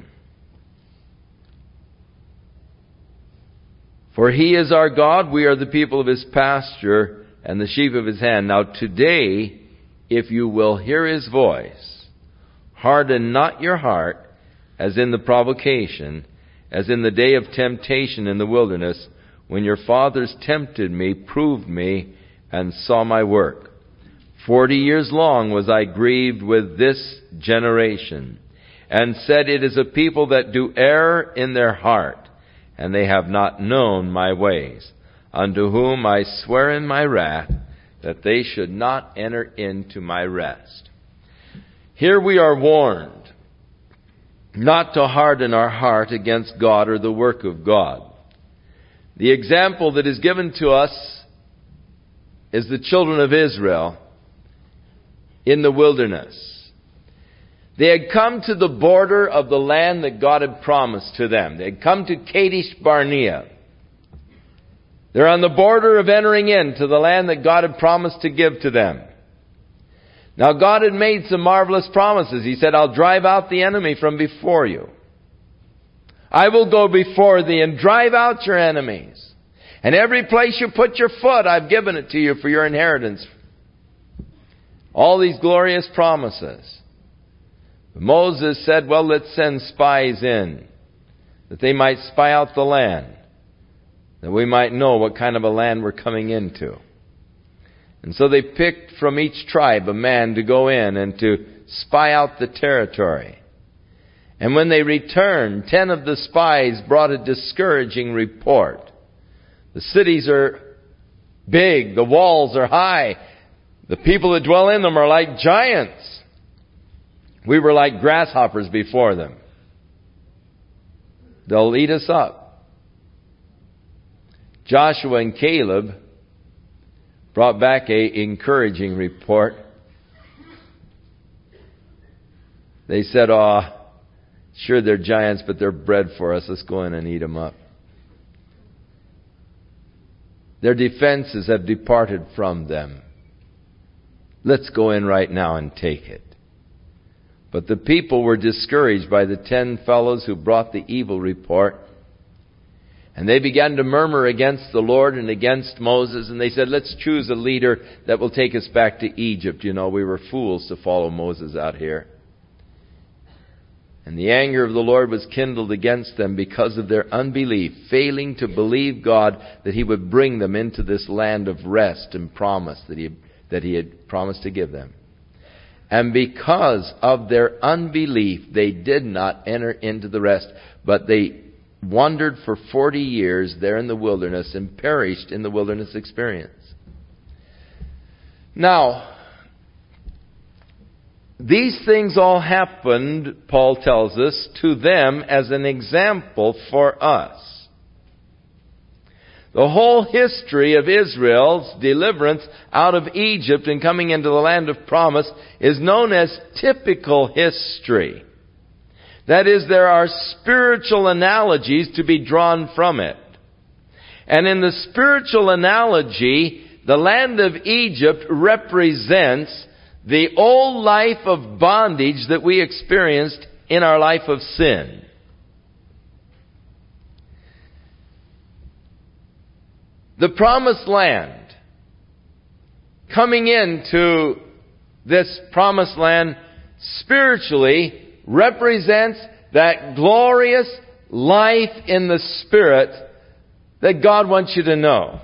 For he is our God, we are the people of his pasture and the sheep of his hand. Now today, if you will hear his voice, harden not your heart as in the provocation, as in the day of temptation in the wilderness, when your fathers tempted me, proved me, and saw my work. Forty years long was I grieved with this generation, and said, it is a people that do err in their heart, and they have not known my ways, unto whom I swear in my wrath, that they should not enter into my rest. Here we are warned not to harden our heart against God or the work of God. The example that is given to us is the children of Israel in the wilderness. They had come to the border of the land that God had promised to them. They had come to Kadesh Barnea. They're on the border of entering into the land that God had promised to give to them. Now God had made some marvelous promises. He said, I'll drive out the enemy from before you. I will go before thee and drive out your enemies. And every place you put your foot, I've given it to you for your inheritance. All these glorious promises. But Moses said, well, let's send spies in, that they might spy out the land, that we might know what kind of a land we're coming into. And so they picked from each tribe a man to go in and to spy out the territory. And when they returned, ten of the spies brought a discouraging report. The cities are big, the walls are high, the people that dwell in them are like giants. We were like grasshoppers before them. They'll eat us up. Joshua and Caleb brought back a encouraging report. They said, oh, sure they're giants, but they're bread for us. Let's go in and eat them up. Their defenses have departed from them. Let's go in right now and take it. But the people were discouraged by the ten fellows who brought the evil report. And they began to murmur against the Lord and against Moses. And they said, let's choose a leader that will take us back to Egypt. You know, we were fools to follow Moses out here. And the anger of the Lord was kindled against them because of their unbelief, failing to believe God that He would bring them into this land of rest and promise that He that He had promised to give them. And because of their unbelief, they did not enter into the rest, but they wandered for forty years there in the wilderness and perished in the wilderness experience. Now, these things all happened, Paul tells us, to them as an example for us. The whole history of Israel's deliverance out of Egypt and coming into the land of promise is known as typical history. That is, there are spiritual analogies to be drawn from it. And in the spiritual analogy, the land of Egypt represents the old life of bondage that we experienced in our life of sin. The promised land, coming into this promised land spiritually, represents that glorious life in the Spirit that God wants you to know.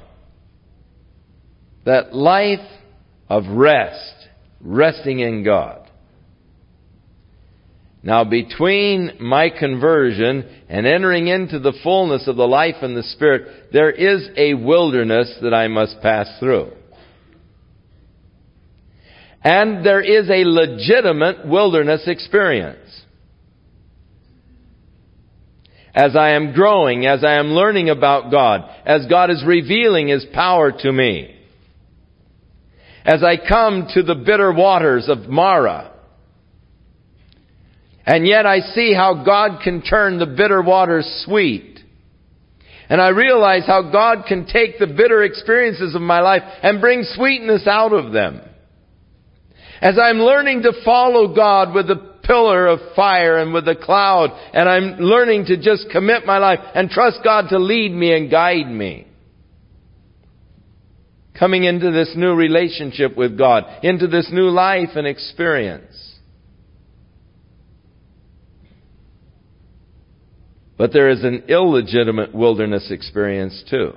That life of rest, resting in God. Now, between my conversion and entering into the fullness of the life in the Spirit, there is a wilderness that I must pass through. And there is a legitimate wilderness experience. As I am growing, as I am learning about God, as God is revealing His power to me, as I come to the bitter waters of Marah, and yet I see how God can turn the bitter waters sweet. And I realize how God can take the bitter experiences of my life and bring sweetness out of them. As I'm learning to follow God with the pillar of fire and with the cloud, and I'm learning to just commit my life and trust God to lead me and guide me. Coming into this new relationship with God, into this new life and experience. But there is an illegitimate wilderness experience too.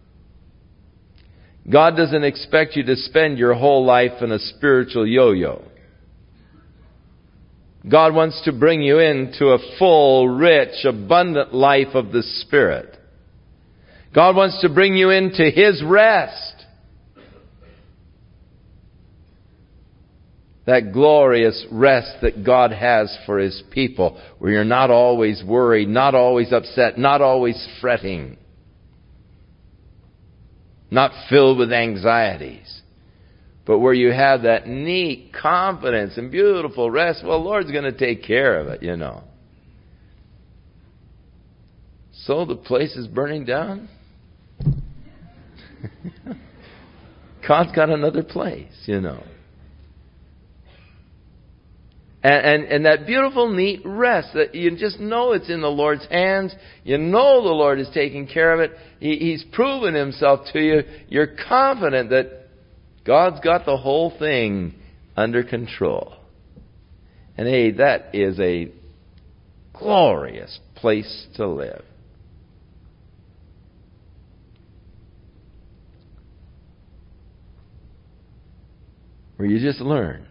God doesn't expect you to spend your whole life in a spiritual yo-yo. God wants to bring you into a full, rich, abundant life of the Spirit. God wants to bring you into His rest. That glorious rest that God has for His people, where you're not always worried, not always upset, not always fretting, not filled with anxieties, but where you have that neat confidence and beautiful rest. Well, the Lord's going to take care of it, you know. So the place is burning down? God's got another place, you know. And, and, and that beautiful, neat rest that you just know it's in the Lord's hands. You know the Lord is taking care of it. He, He's proven Himself to you. You're confident that God's got the whole thing under control. And hey, that is a glorious place to live. Where you just learn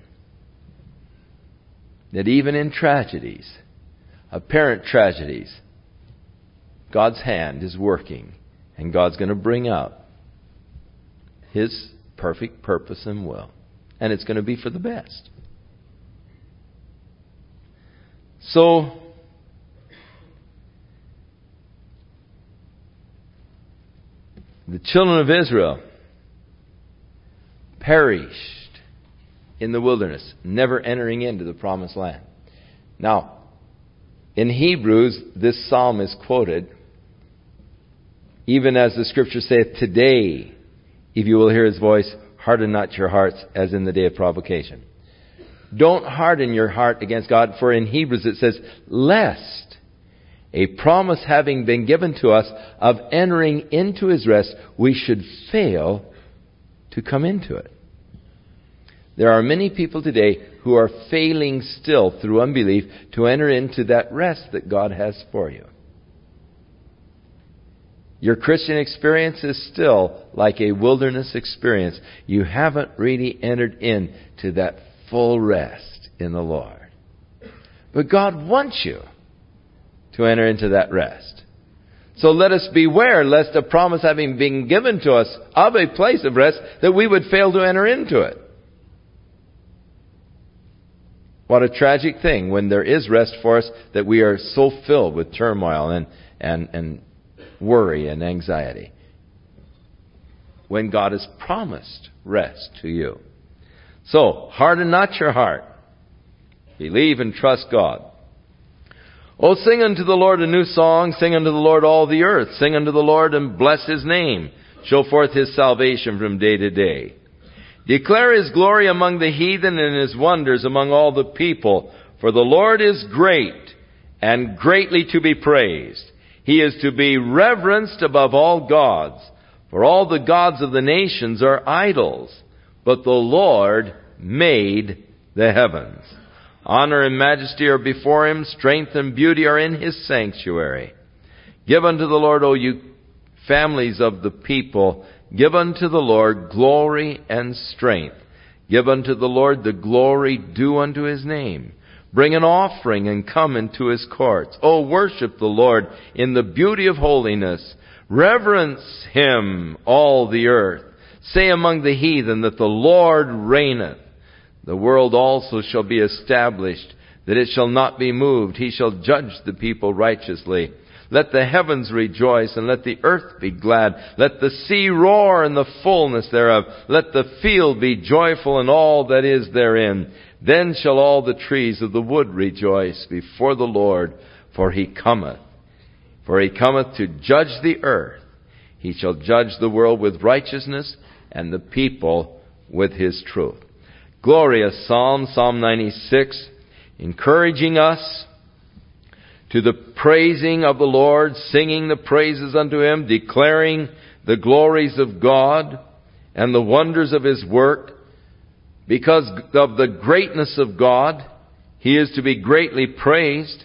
that even in tragedies, apparent tragedies, God's hand is working, and God's going to bring out His perfect purpose and will. And it's going to be for the best. So, the children of Israel perished in the wilderness, never entering into the promised land. Now, in Hebrews, this psalm is quoted, even as the Scripture saith, today, if you will hear His voice, harden not your hearts as in the day of provocation. Don't harden your heart against God, for in Hebrews it says, lest a promise having been given to us of entering into His rest, we should fail to come into it. There are many people today who are failing still through unbelief to enter into that rest that God has for you. your Christian experience is still like a wilderness experience. You haven't really entered into that full rest in the Lord. But God wants you to enter into that rest. So let us beware lest a promise having been given to us of a place of rest, that we would fail to enter into it. What a tragic thing when there is rest for us, that we are so filled with turmoil and, and, and worry and anxiety, when God has promised rest to you. So, harden not your heart. Believe and trust God. Oh, sing unto the Lord a new song. Sing unto the Lord all the earth. Sing unto the Lord and bless His name. Show forth His salvation from day to day. Declare His glory among the heathen and His wonders among all the people. For the Lord is great and greatly to be praised. He is to be reverenced above all gods. For all the gods of the nations are idols, but the Lord made the heavens. Honor and majesty are before Him. Strength and beauty are in His sanctuary. Give unto the Lord, O you families of the people, give unto the Lord glory and strength. Give unto the Lord the glory due unto His name. Bring an offering and come into His courts. O worship the Lord in the beauty of holiness. Reverence Him, all the earth. Say among the heathen that the Lord reigneth. The world also shall be established, that it shall not be moved. He shall judge the people righteously. Let the heavens rejoice, and let the earth be glad. Let the sea roar in the fullness thereof. Let the field be joyful and all that is therein. Then shall all the trees of the wood rejoice before the Lord, for He cometh. For He cometh to judge the earth. He shall judge the world with righteousness, and the people with His truth. Glorious psalm, Psalm ninety-six, encouraging us to the praising of the Lord, singing the praises unto Him, declaring the glories of God and the wonders of His work. Because of the greatness of God, He is to be greatly praised.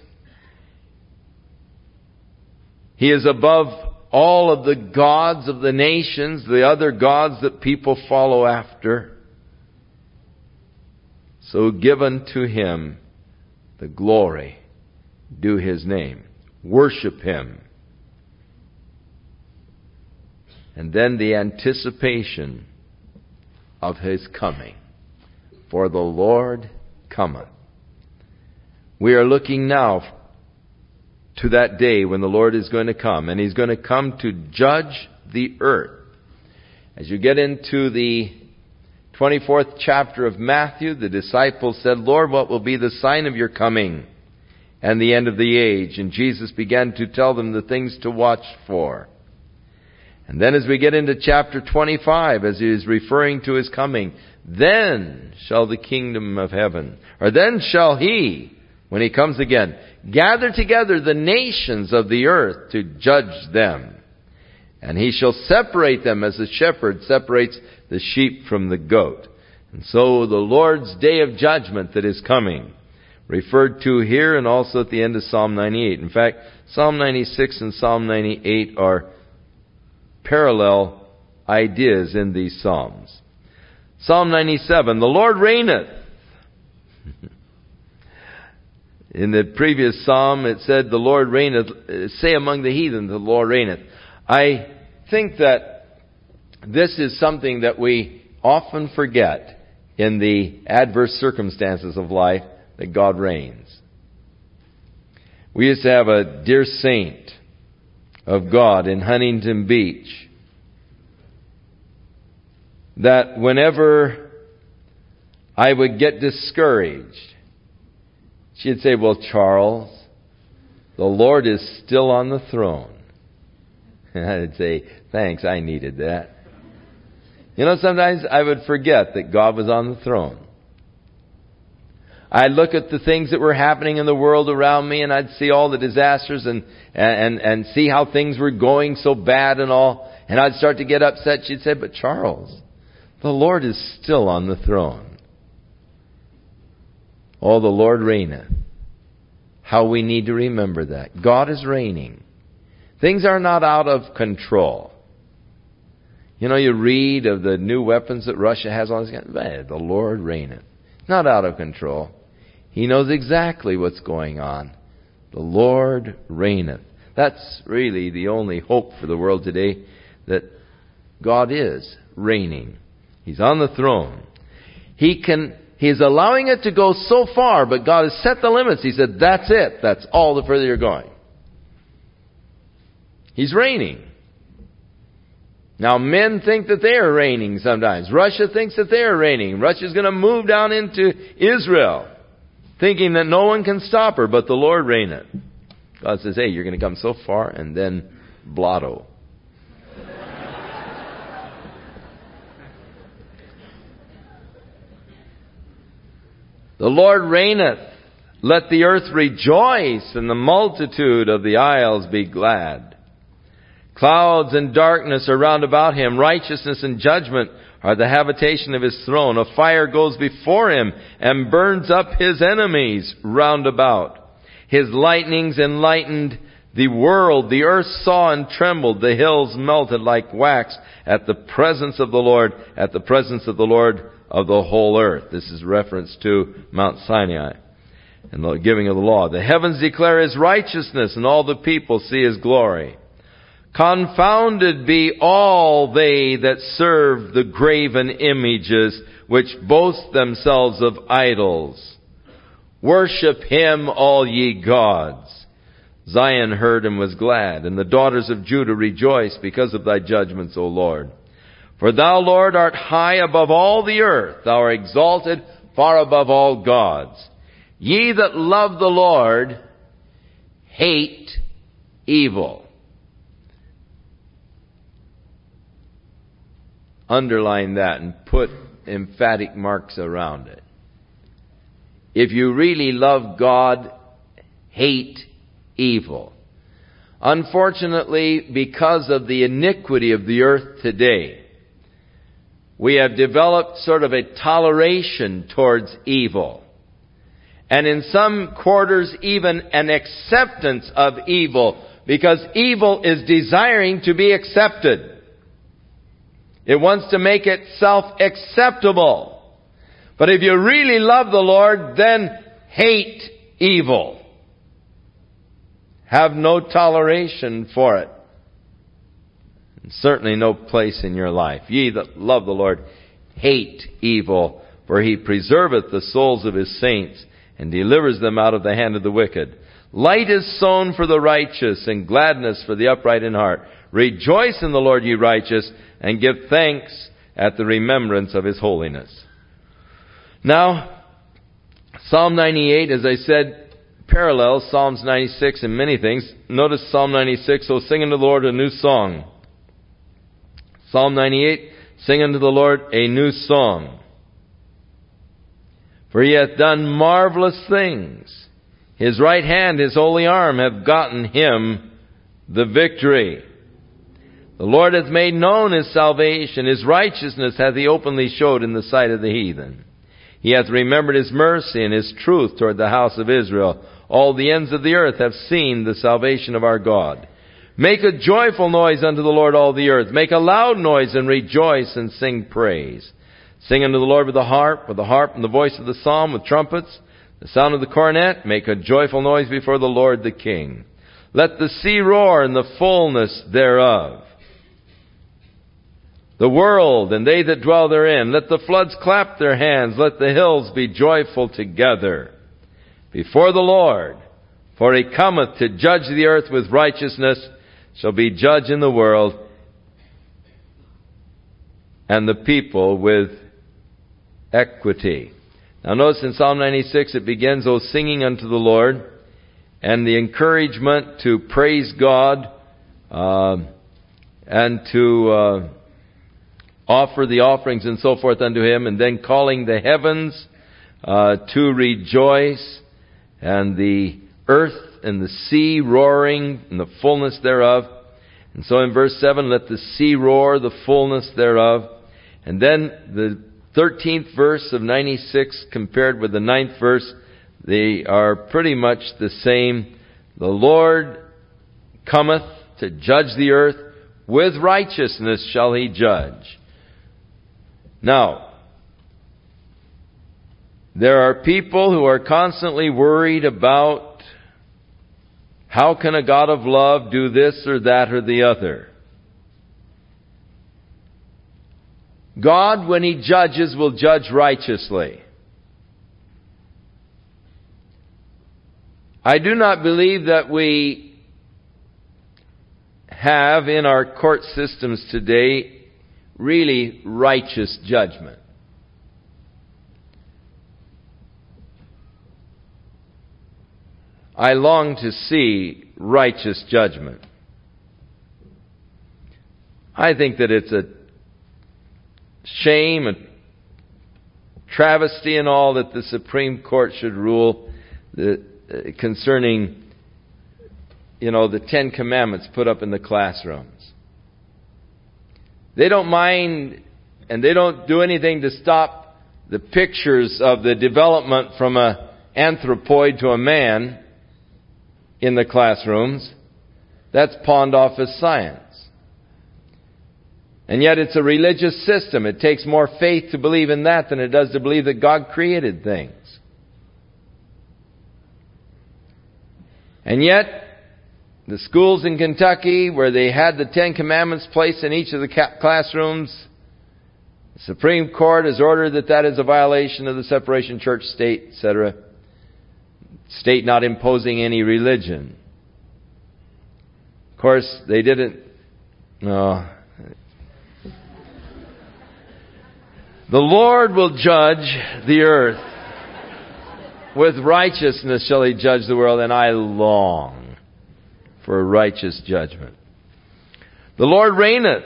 He is above all of the gods of the nations, the other gods that people follow after. So give unto Him the glory due His name. Worship Him. And then the anticipation of His coming. For the Lord cometh. We are looking now to that day when the Lord is going to come. And He's going to come to judge the earth. As you get into the twenty-fourth chapter of Matthew, the disciples said, Lord, what will be the sign of your coming and the end of the age? And Jesus began to tell them the things to watch for. And then as we get into chapter twenty-five, as He is referring to His coming, then shall the kingdom of heaven, or then shall He, when He comes again, gather together the nations of the earth to judge them. And He shall separate them as a shepherd separates the sheep from the goat. And so the Lord's day of judgment that is coming, referred to here and also at the end of Psalm ninety-eight. In fact, Psalm ninety-six and Psalm ninety-eight are parallel ideas in these Psalms. Psalm ninety-seven, the Lord reigneth. In the previous Psalm it said, the Lord reigneth. Say among the heathen, the Lord reigneth. I think that this is something that we often forget in the adverse circumstances of life, that God reigns. We used to have a dear saint of God in Huntington Beach that whenever I would get discouraged, she'd say, well, Charles, the Lord is still on the throne. And I'd say, thanks, I needed that. You know, sometimes I would forget that God was on the throne. I'd look at the things that were happening in the world around me, and I'd see all the disasters and, and, and see how things were going so bad and all. And I'd start to get upset. She'd say, but Charles, the Lord is still on the throne. Oh, the Lord reigneth. How we need to remember that. God is reigning. Things are not out of control. You know, you read of the new weapons that Russia has on its hand. The Lord reigneth. Not out of control. He knows exactly what's going on. The Lord reigneth. That's really the only hope for the world today, that God is reigning. He's on the throne. He can, He's allowing it to go so far, but God has set the limits. He said, that's it. That's all the further you're going. He's reigning. Now, men think that they are reigning sometimes. Russia thinks that they are reigning. Russia's going to move down into Israel, thinking that no one can stop her, but the Lord reigneth. God says, hey, you're going to come so far, and then blotto. The Lord reigneth. Let the earth rejoice, and the multitude of the isles be glad. Clouds and darkness are round about him. Righteousness and judgment are the habitation of his throne. A fire goes before him and burns up his enemies round about. His lightnings enlightened the world. The earth saw and trembled. The hills melted like wax at the presence of the Lord, at the presence of the Lord of the whole earth. This is reference to Mount Sinai and the giving of the law. The heavens declare his righteousness, and all the people see his glory. Confounded be all they that serve the graven images, which boast themselves of idols. Worship him, all ye gods. Zion heard and was glad, and the daughters of Judah rejoiced because of thy judgments, O Lord. For thou, Lord, art high above all the earth. Thou art exalted far above all gods. Ye that love the Lord hate evil. Underline that and put emphatic marks around it. If you really love God, hate evil. Unfortunately, because of the iniquity of the earth today, we have developed sort of a toleration towards evil. And in some quarters, even an acceptance of evil, because evil is desiring to be accepted. It wants to make itself acceptable. But if you really love the Lord, then hate evil. Have no toleration for it. And certainly no place in your life. Ye that love the Lord, hate evil, for he preserveth the souls of his saints, and delivers them out of the hand of the wicked. Light is sown for the righteous, and gladness for the upright in heart. Rejoice in the Lord, ye righteous, and give thanks at the remembrance of his holiness. Now, Psalm ninety-eight, as I said, parallels Psalms ninety-six in many things. Notice Psalm ninety-six, "O sing unto the Lord a new song." Psalm ninety-eight, "Sing unto the Lord a new song. For he hath done marvelous things. His right hand, his holy arm have gotten him the victory. The Lord hath made known his salvation. His righteousness hath he openly showed in the sight of the heathen. He hath remembered his mercy and his truth toward the house of Israel. All the ends of the earth have seen the salvation of our God. Make a joyful noise unto the Lord, all the earth. Make a loud noise and rejoice and sing praise. Sing unto the Lord with the harp, with the harp and the voice of the psalm, with trumpets, the sound of the cornet. Make a joyful noise before the Lord the King. Let the sea roar in the fullness thereof. The world and they that dwell therein. Let the floods clap their hands. Let the hills be joyful together before the Lord. For he cometh to judge the earth with righteousness, shall be judge in the world, and the people with equity. Now notice in Psalm ninety-six it begins, O singing unto the Lord, and the encouragement to praise God uh, and to uh, offer the offerings and so forth unto him, and then calling the heavens uh, to rejoice, and the earth and the sea roaring and the fullness thereof. And so in verse seven, let the sea roar, the fullness thereof. And then the thirteenth verse of ninety-six compared with the ninth verse, they are pretty much the same. The Lord cometh to judge the earth. With righteousness shall He judge. Now, there are people who are constantly worried about how can a God of love do this or that or the other. God, when He judges, will judge righteously. I do not believe that we have in our court systems today really righteous judgment. I long to see righteous judgment. I think that it's a shame, a travesty and all that the Supreme Court should rule the, uh, concerning, you know, the Ten Commandments put up in the classrooms. They don't mind, and they don't do anything to stop the pictures of the development from an anthropoid to a man in the classrooms. That's pawned off as science. And yet it's a religious system. It takes more faith to believe in that than it does to believe that God created things. And yet, the schools in Kentucky where they had the Ten Commandments placed in each of the classrooms, the Supreme Court has ordered that that is a violation of the separation church-state, et cetera. State not imposing any religion. Of course, they didn't... No... The Lord will judge the earth. With righteousness shall He judge the world, and I long for a righteous judgment. The Lord reigneth.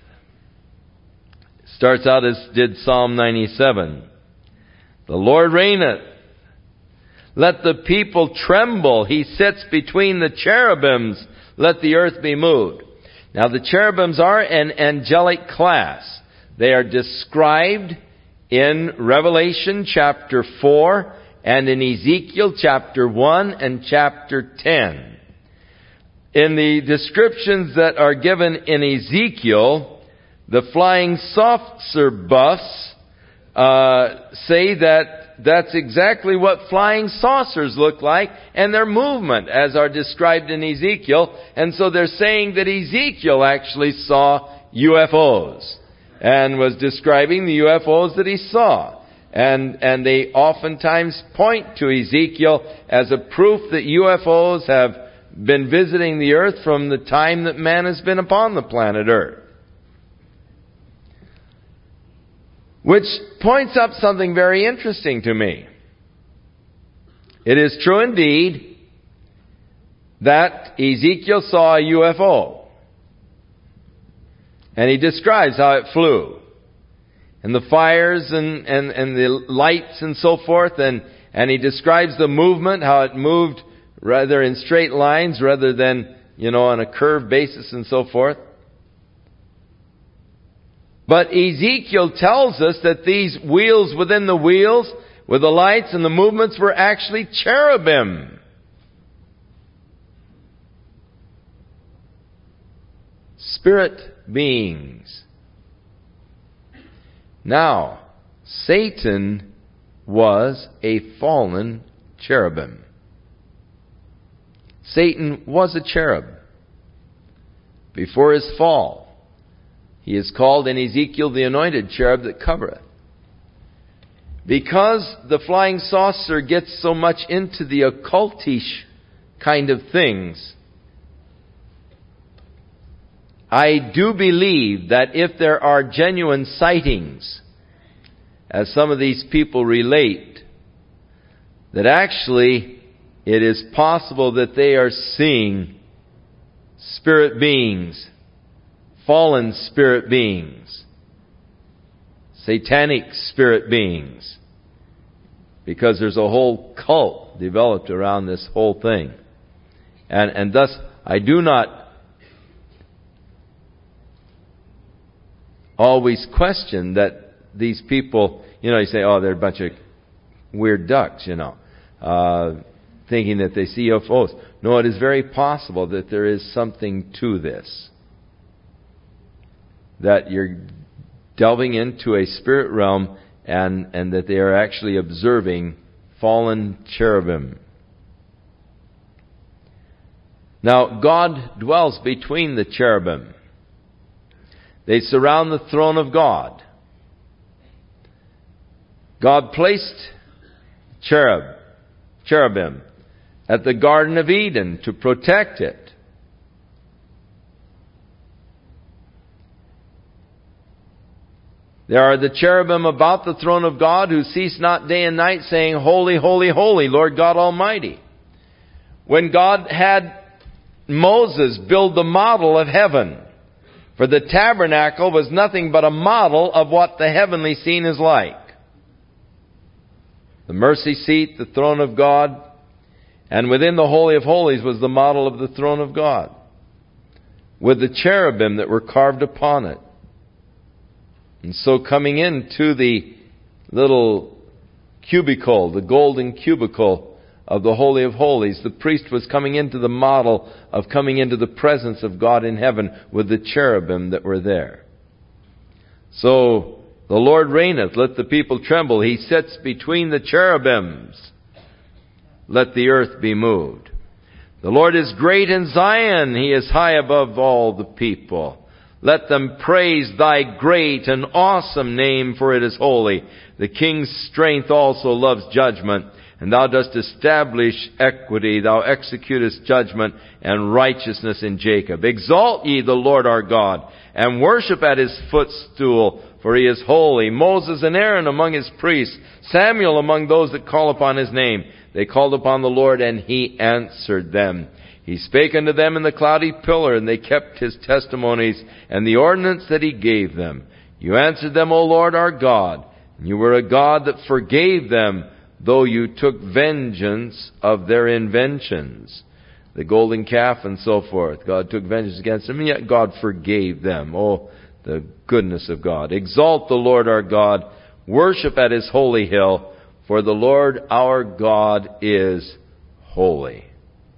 Starts out as did Psalm ninety-seven. The Lord reigneth. Let the people tremble. He sits between the cherubims. Let the earth be moved. Now the cherubims are an angelic class. They are described in Revelation chapter four and in Ezekiel chapter one and chapter ten. In the descriptions that are given in Ezekiel, the flying saucer buffs uh, say that that's exactly what flying saucers look like and their movement as are described in Ezekiel. And so they're saying that Ezekiel actually saw U F Os. And was describing the U F Os that he saw. And, and they oftentimes point to Ezekiel as a proof that U F Os have been visiting the earth from the time that man has been upon the planet Earth. Which points up something very interesting to me. It is true indeed that Ezekiel saw a U F O. And he describes how it flew. And the fires and, and, and the lights and so forth. And, and he describes the movement, how it moved rather in straight lines rather than, you know, on a curved basis and so forth. But Ezekiel tells us that these wheels within the wheels, with the lights and the movements, were actually cherubim. Spirit beings. Now, Satan was a fallen cherubim. Satan was a cherub. Before his fall, he is called in Ezekiel the anointed cherub that covereth. Because the flying saucer gets so much into the occultish kind of things, I do believe that if there are genuine sightings, as some of these people relate, that actually it is possible that they are seeing spirit beings, fallen spirit beings, satanic spirit beings, because there's a whole cult developed around this whole thing. And, and thus, I do not always question that these people, you know, you say, oh, they're a bunch of weird ducks, you know. Uh, thinking that they see U F Os. No, it is very possible that there is something to this. That you're delving into a spirit realm and, and that they are actually observing fallen cherubim. Now, God dwells between the cherubim. They surround the throne of God. God placed cherub, cherubim at the Garden of Eden to protect it. There are the cherubim about the throne of God who cease not day and night saying, Holy, holy, holy, Lord God Almighty. When God had Moses build the model of heaven, for the tabernacle was nothing but a model of what the heavenly scene is like. The mercy seat, the throne of God, and within the Holy of Holies was the model of the throne of God, with the cherubim that were carved upon it. And so coming into the little cubicle, the golden cubicle of the Holy of Holies, the priest was coming into the model of coming into the presence of God in heaven with the cherubim that were there. So, the Lord reigneth, let the people tremble. He sits between the cherubims. Let the earth be moved. The Lord is great in Zion. He is high above all the people. Let them praise thy great and awesome name, for it is holy. The king's strength also loves judgment, and thou dost establish equity. Thou executest judgment and righteousness in Jacob. Exalt ye the Lord our God, and worship at his footstool, for he is holy. Moses and Aaron among his priests, Samuel among those that call upon his name. They called upon the Lord, and he answered them. He spake unto them in the cloudy pillar, and they kept his testimonies and the ordinance that he gave them. You answered them, O Lord our God, and you were a God that forgave them, though you took vengeance of their inventions. The golden calf and so forth. God took vengeance against them, and yet God forgave them. Oh, the goodness of God. Exalt the Lord our God. Worship at his holy hill, for the Lord our God is holy.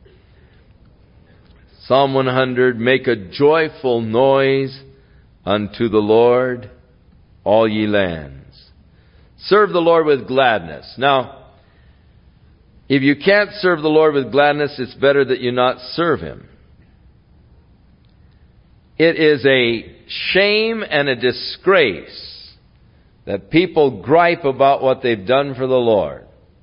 Psalm one hundred, make a joyful noise unto the Lord, all ye lands. Serve the Lord with gladness. Now, if you can't serve the Lord with gladness, it's better that you not serve him. It is a shame and a disgrace that people gripe about what they've done for the Lord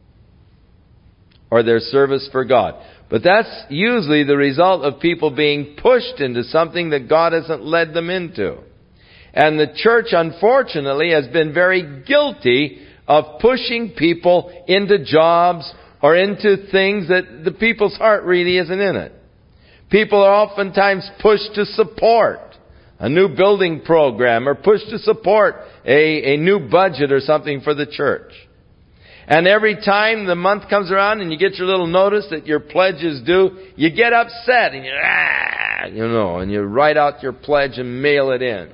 or their service for God. But that's usually the result of people being pushed into something that God hasn't led them into. And the church, unfortunately, has been very guilty of pushing people into jobs or into things that the people's heart really isn't in it. People are oftentimes pushed to support a new building program or pushed to support a, a new budget or something for the church. And every time the month comes around and you get your little notice that your pledge is due, you get upset and you, ah, you know, and you write out your pledge and mail it in.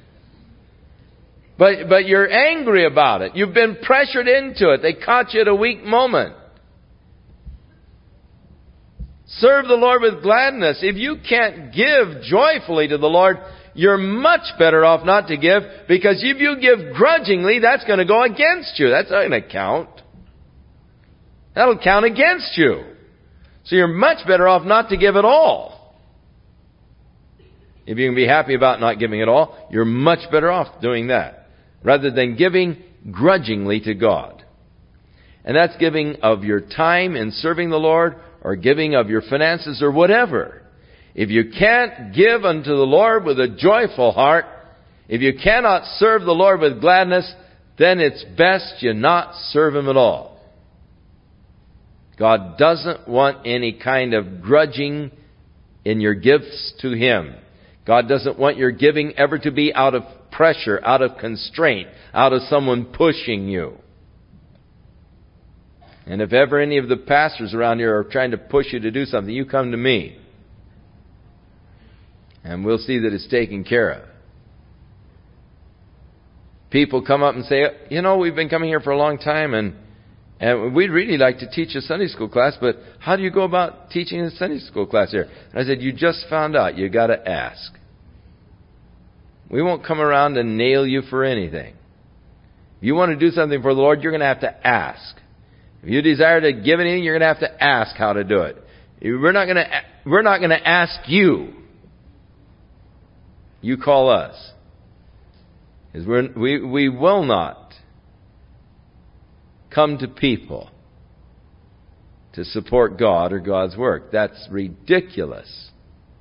But, but you're angry about it. You've been pressured into it. They caught you at a weak moment. Serve the Lord with gladness. If you can't give joyfully to the Lord, you're much better off not to give, because if you give grudgingly, that's going to go against you. That's not going to count. That'll count against you. So you're much better off not to give at all. If you can be happy about not giving at all, you're much better off doing that, rather than giving grudgingly to God. And that's giving of your time in serving the Lord, or giving of your finances, or whatever. If you can't give unto the Lord with a joyful heart, if you cannot serve the Lord with gladness, then it's best you not serve him at all. God doesn't want any kind of grudging in your gifts to him. God doesn't want your giving ever to be out of pressure, out of constraint, out of someone pushing you. And if ever any of the pastors around here are trying to push you to do something, you come to me. And we'll see that it's taken care of. People come up and say, you know, we've been coming here for a long time, and And we'd really like to teach a Sunday school class, but how do you go about teaching a Sunday school class here? And I said, you just found out. You got to ask. We won't come around and nail you for anything. If you want to do something for the Lord, you're going to have to ask. If you desire to give anything, you're going to have to ask how to do it. We're not going to, we're not going to ask you. You call us. Because we're, we, we will not come to people to support God or God's work. That's ridiculous.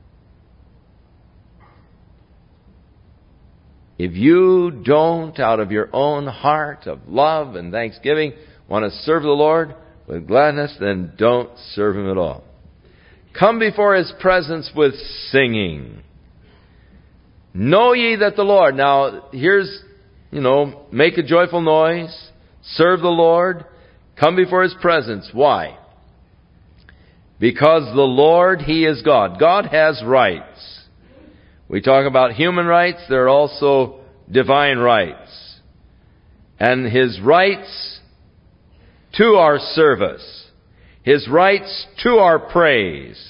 If you don't, out of your own heart of love and thanksgiving, want to serve the Lord with gladness, then don't serve Him at all. Come before His presence with singing. Know ye that the Lord... Now, here's, you know, make a joyful noise. Serve the Lord. Come before His presence. Why? Because the Lord, He is God. God has rights. We talk about human rights. There are also divine rights. And His rights to our service. His rights to our praise.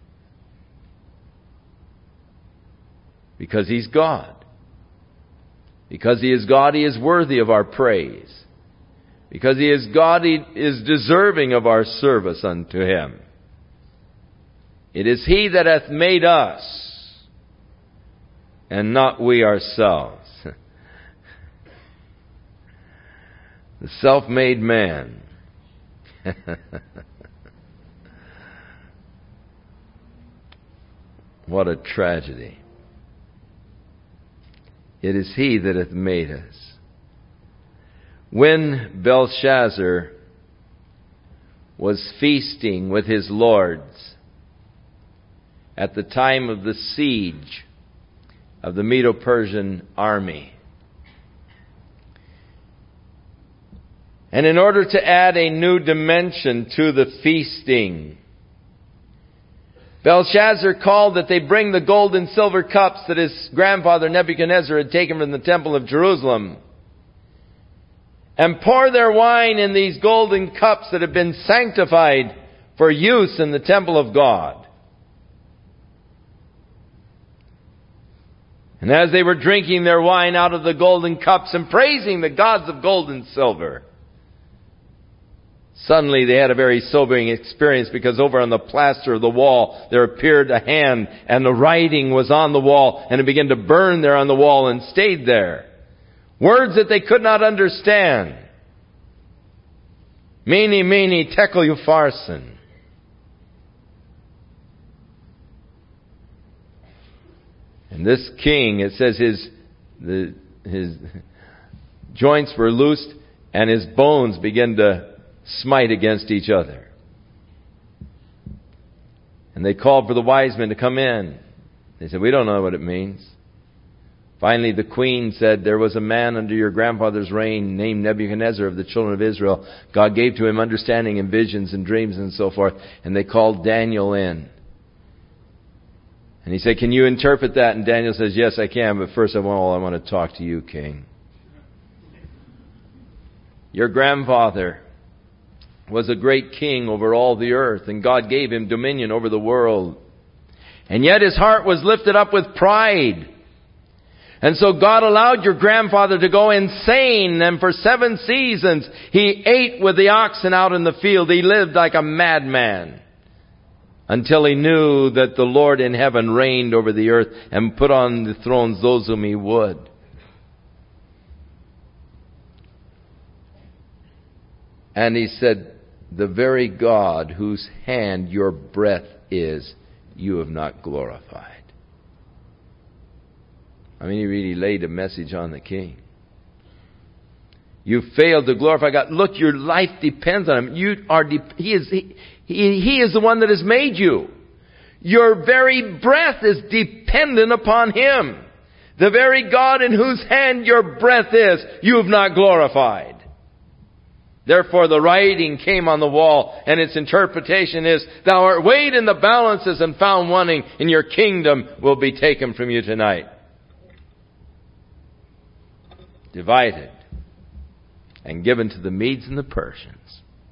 Because He's God. Because He is God, He is worthy of our praise. Because He is God, He is deserving of our service unto Him. It is He that hath made us, and not we ourselves. The self-made man. What a tragedy. It is He that hath made us. When Belshazzar was feasting with his lords at the time of the siege of the Medo-Persian army, and in order to add a new dimension to the feasting, Belshazzar called that they bring the gold and silver cups that his grandfather Nebuchadnezzar had taken from the temple of Jerusalem, and pour their wine in these golden cups that have been sanctified for use in the temple of God. And as they were drinking their wine out of the golden cups and praising the gods of gold and silver, suddenly they had a very sobering experience, because over on the plaster of the wall there appeared a hand, and the writing was on the wall, and it began to burn there on the wall and stayed there. Words that they could not understand. Mene, mene, tekel upharsin. And this king, it says his, the, his joints were loosed and his bones began to smite against each other. And they called for the wise men to come in. They said, we don't know what it means. Finally, the queen said, there was a man under your grandfather's reign named Nebuchadnezzar of the children of Israel. God gave to him understanding and visions and dreams and so forth. And they called Daniel in. And he said, can you interpret that? And Daniel says, yes, I can. But first of all, I want to talk to you, king. Your grandfather was a great king over all the earth, and God gave him dominion over the world. And yet his heart was lifted up with pride. And so God allowed your grandfather to go insane, and for seven seasons he ate with the oxen out in the field. He lived like a madman until he knew that the Lord in heaven reigned over the earth and put on the thrones those whom He would. And he said, the very God whose hand your breath is, you have not glorified. I mean, he really laid a message on the king. You failed to glorify God. Look, your life depends on Him. You are. De- he is. He, he, he is the one that has made you. Your very breath is dependent upon Him. The very God in whose hand your breath is, you have not glorified. Therefore the writing came on the wall, and its interpretation is, thou art weighed in the balances and found wanting, and your kingdom will be taken from you tonight. Divided and given to the Medes and the Persians.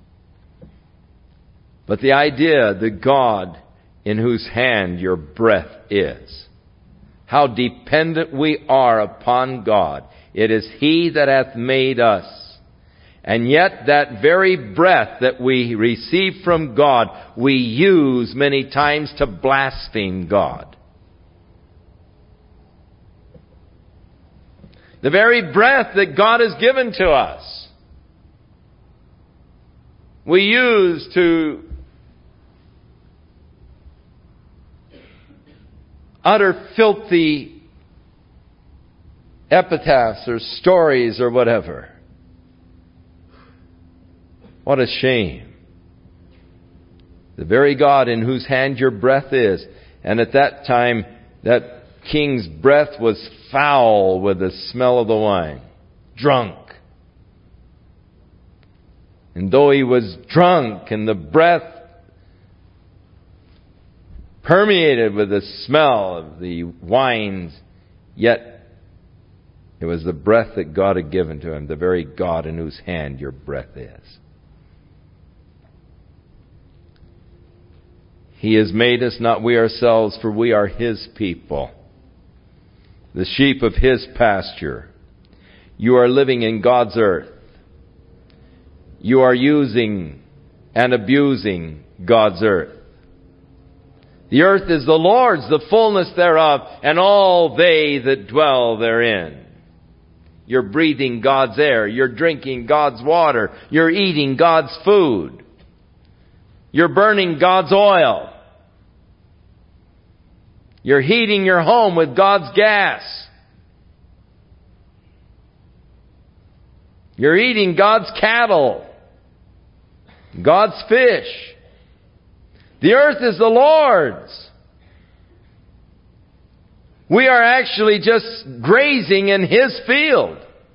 But the idea, the God in whose hand your breath is. How dependent we are upon God. It is He that hath made us. And yet that very breath that we receive from God, we use many times to blaspheme God. The very breath that God has given to us, we use to utter filthy epitaphs or stories or whatever. What a shame. The very God in whose hand your breath is. And at that time, that king's breath was foul with the smell of the wine. Drunk. And though he was drunk and the breath permeated with the smell of the wines, yet it was the breath that God had given to him, the very God in whose hand your breath is. He has made us, not we ourselves, for we are His people, the sheep of His pasture. You are living in God's earth. You are using and abusing God's earth. The earth is the Lord's, the fullness thereof, and all they that dwell therein. You're breathing God's air. You're drinking God's water. You're eating God's food. You're burning God's oil. You're heating your home with God's gas. You're eating God's cattle, God's fish. The earth is the Lord's. We are actually just grazing in His field.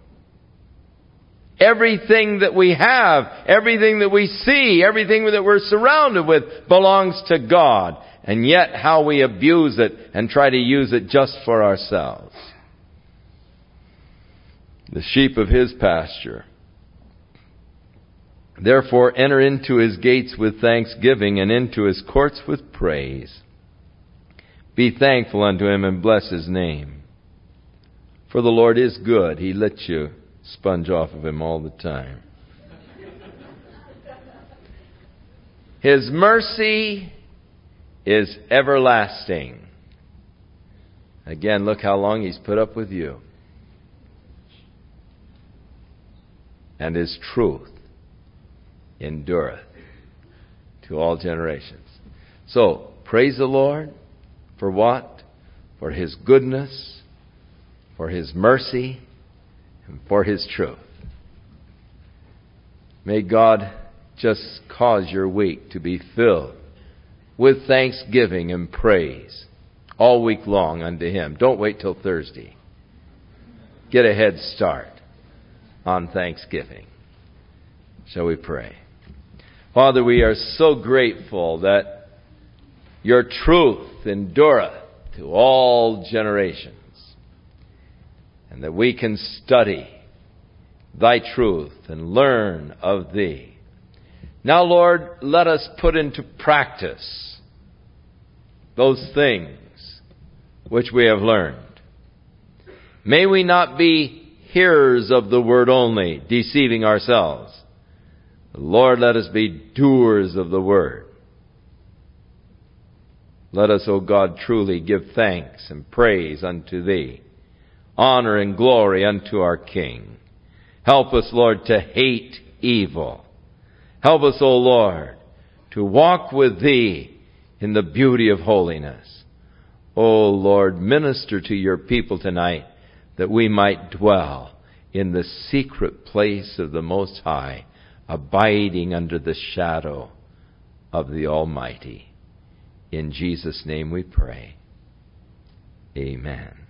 Everything that we have, everything that we see, everything that we're surrounded with belongs to God. And yet how we abuse it and try to use it just for ourselves. The sheep of His pasture. Therefore enter into His gates with thanksgiving and into His courts with praise. Be thankful unto Him and bless His name. For the Lord is good. He lets you sponge off of Him all the time. His mercy is everlasting. Again, look how long He's put up with you. And His truth endureth to all generations. So, praise the Lord. For what? For His goodness, for His mercy, and for His truth. May God just cause your week to be filled with thanksgiving and praise all week long unto Him. Don't wait till Thursday. Get a head start on Thanksgiving. Shall we pray? Father, we are so grateful that your truth endureth to all generations, and that we can study thy truth and learn of thee. Now, Lord, let us put into practice those things which we have learned. May we not be hearers of the word only, deceiving ourselves. Lord, let us be doers of the word. Let us, O God, truly give thanks and praise unto thee, honor and glory unto our King. Help us, Lord, to hate evil. Help us, O Lord, to walk with thee in the beauty of holiness. O Lord, minister to your people tonight that we might dwell in the secret place of the Most High, abiding under the shadow of the Almighty. In Jesus' name we pray. Amen.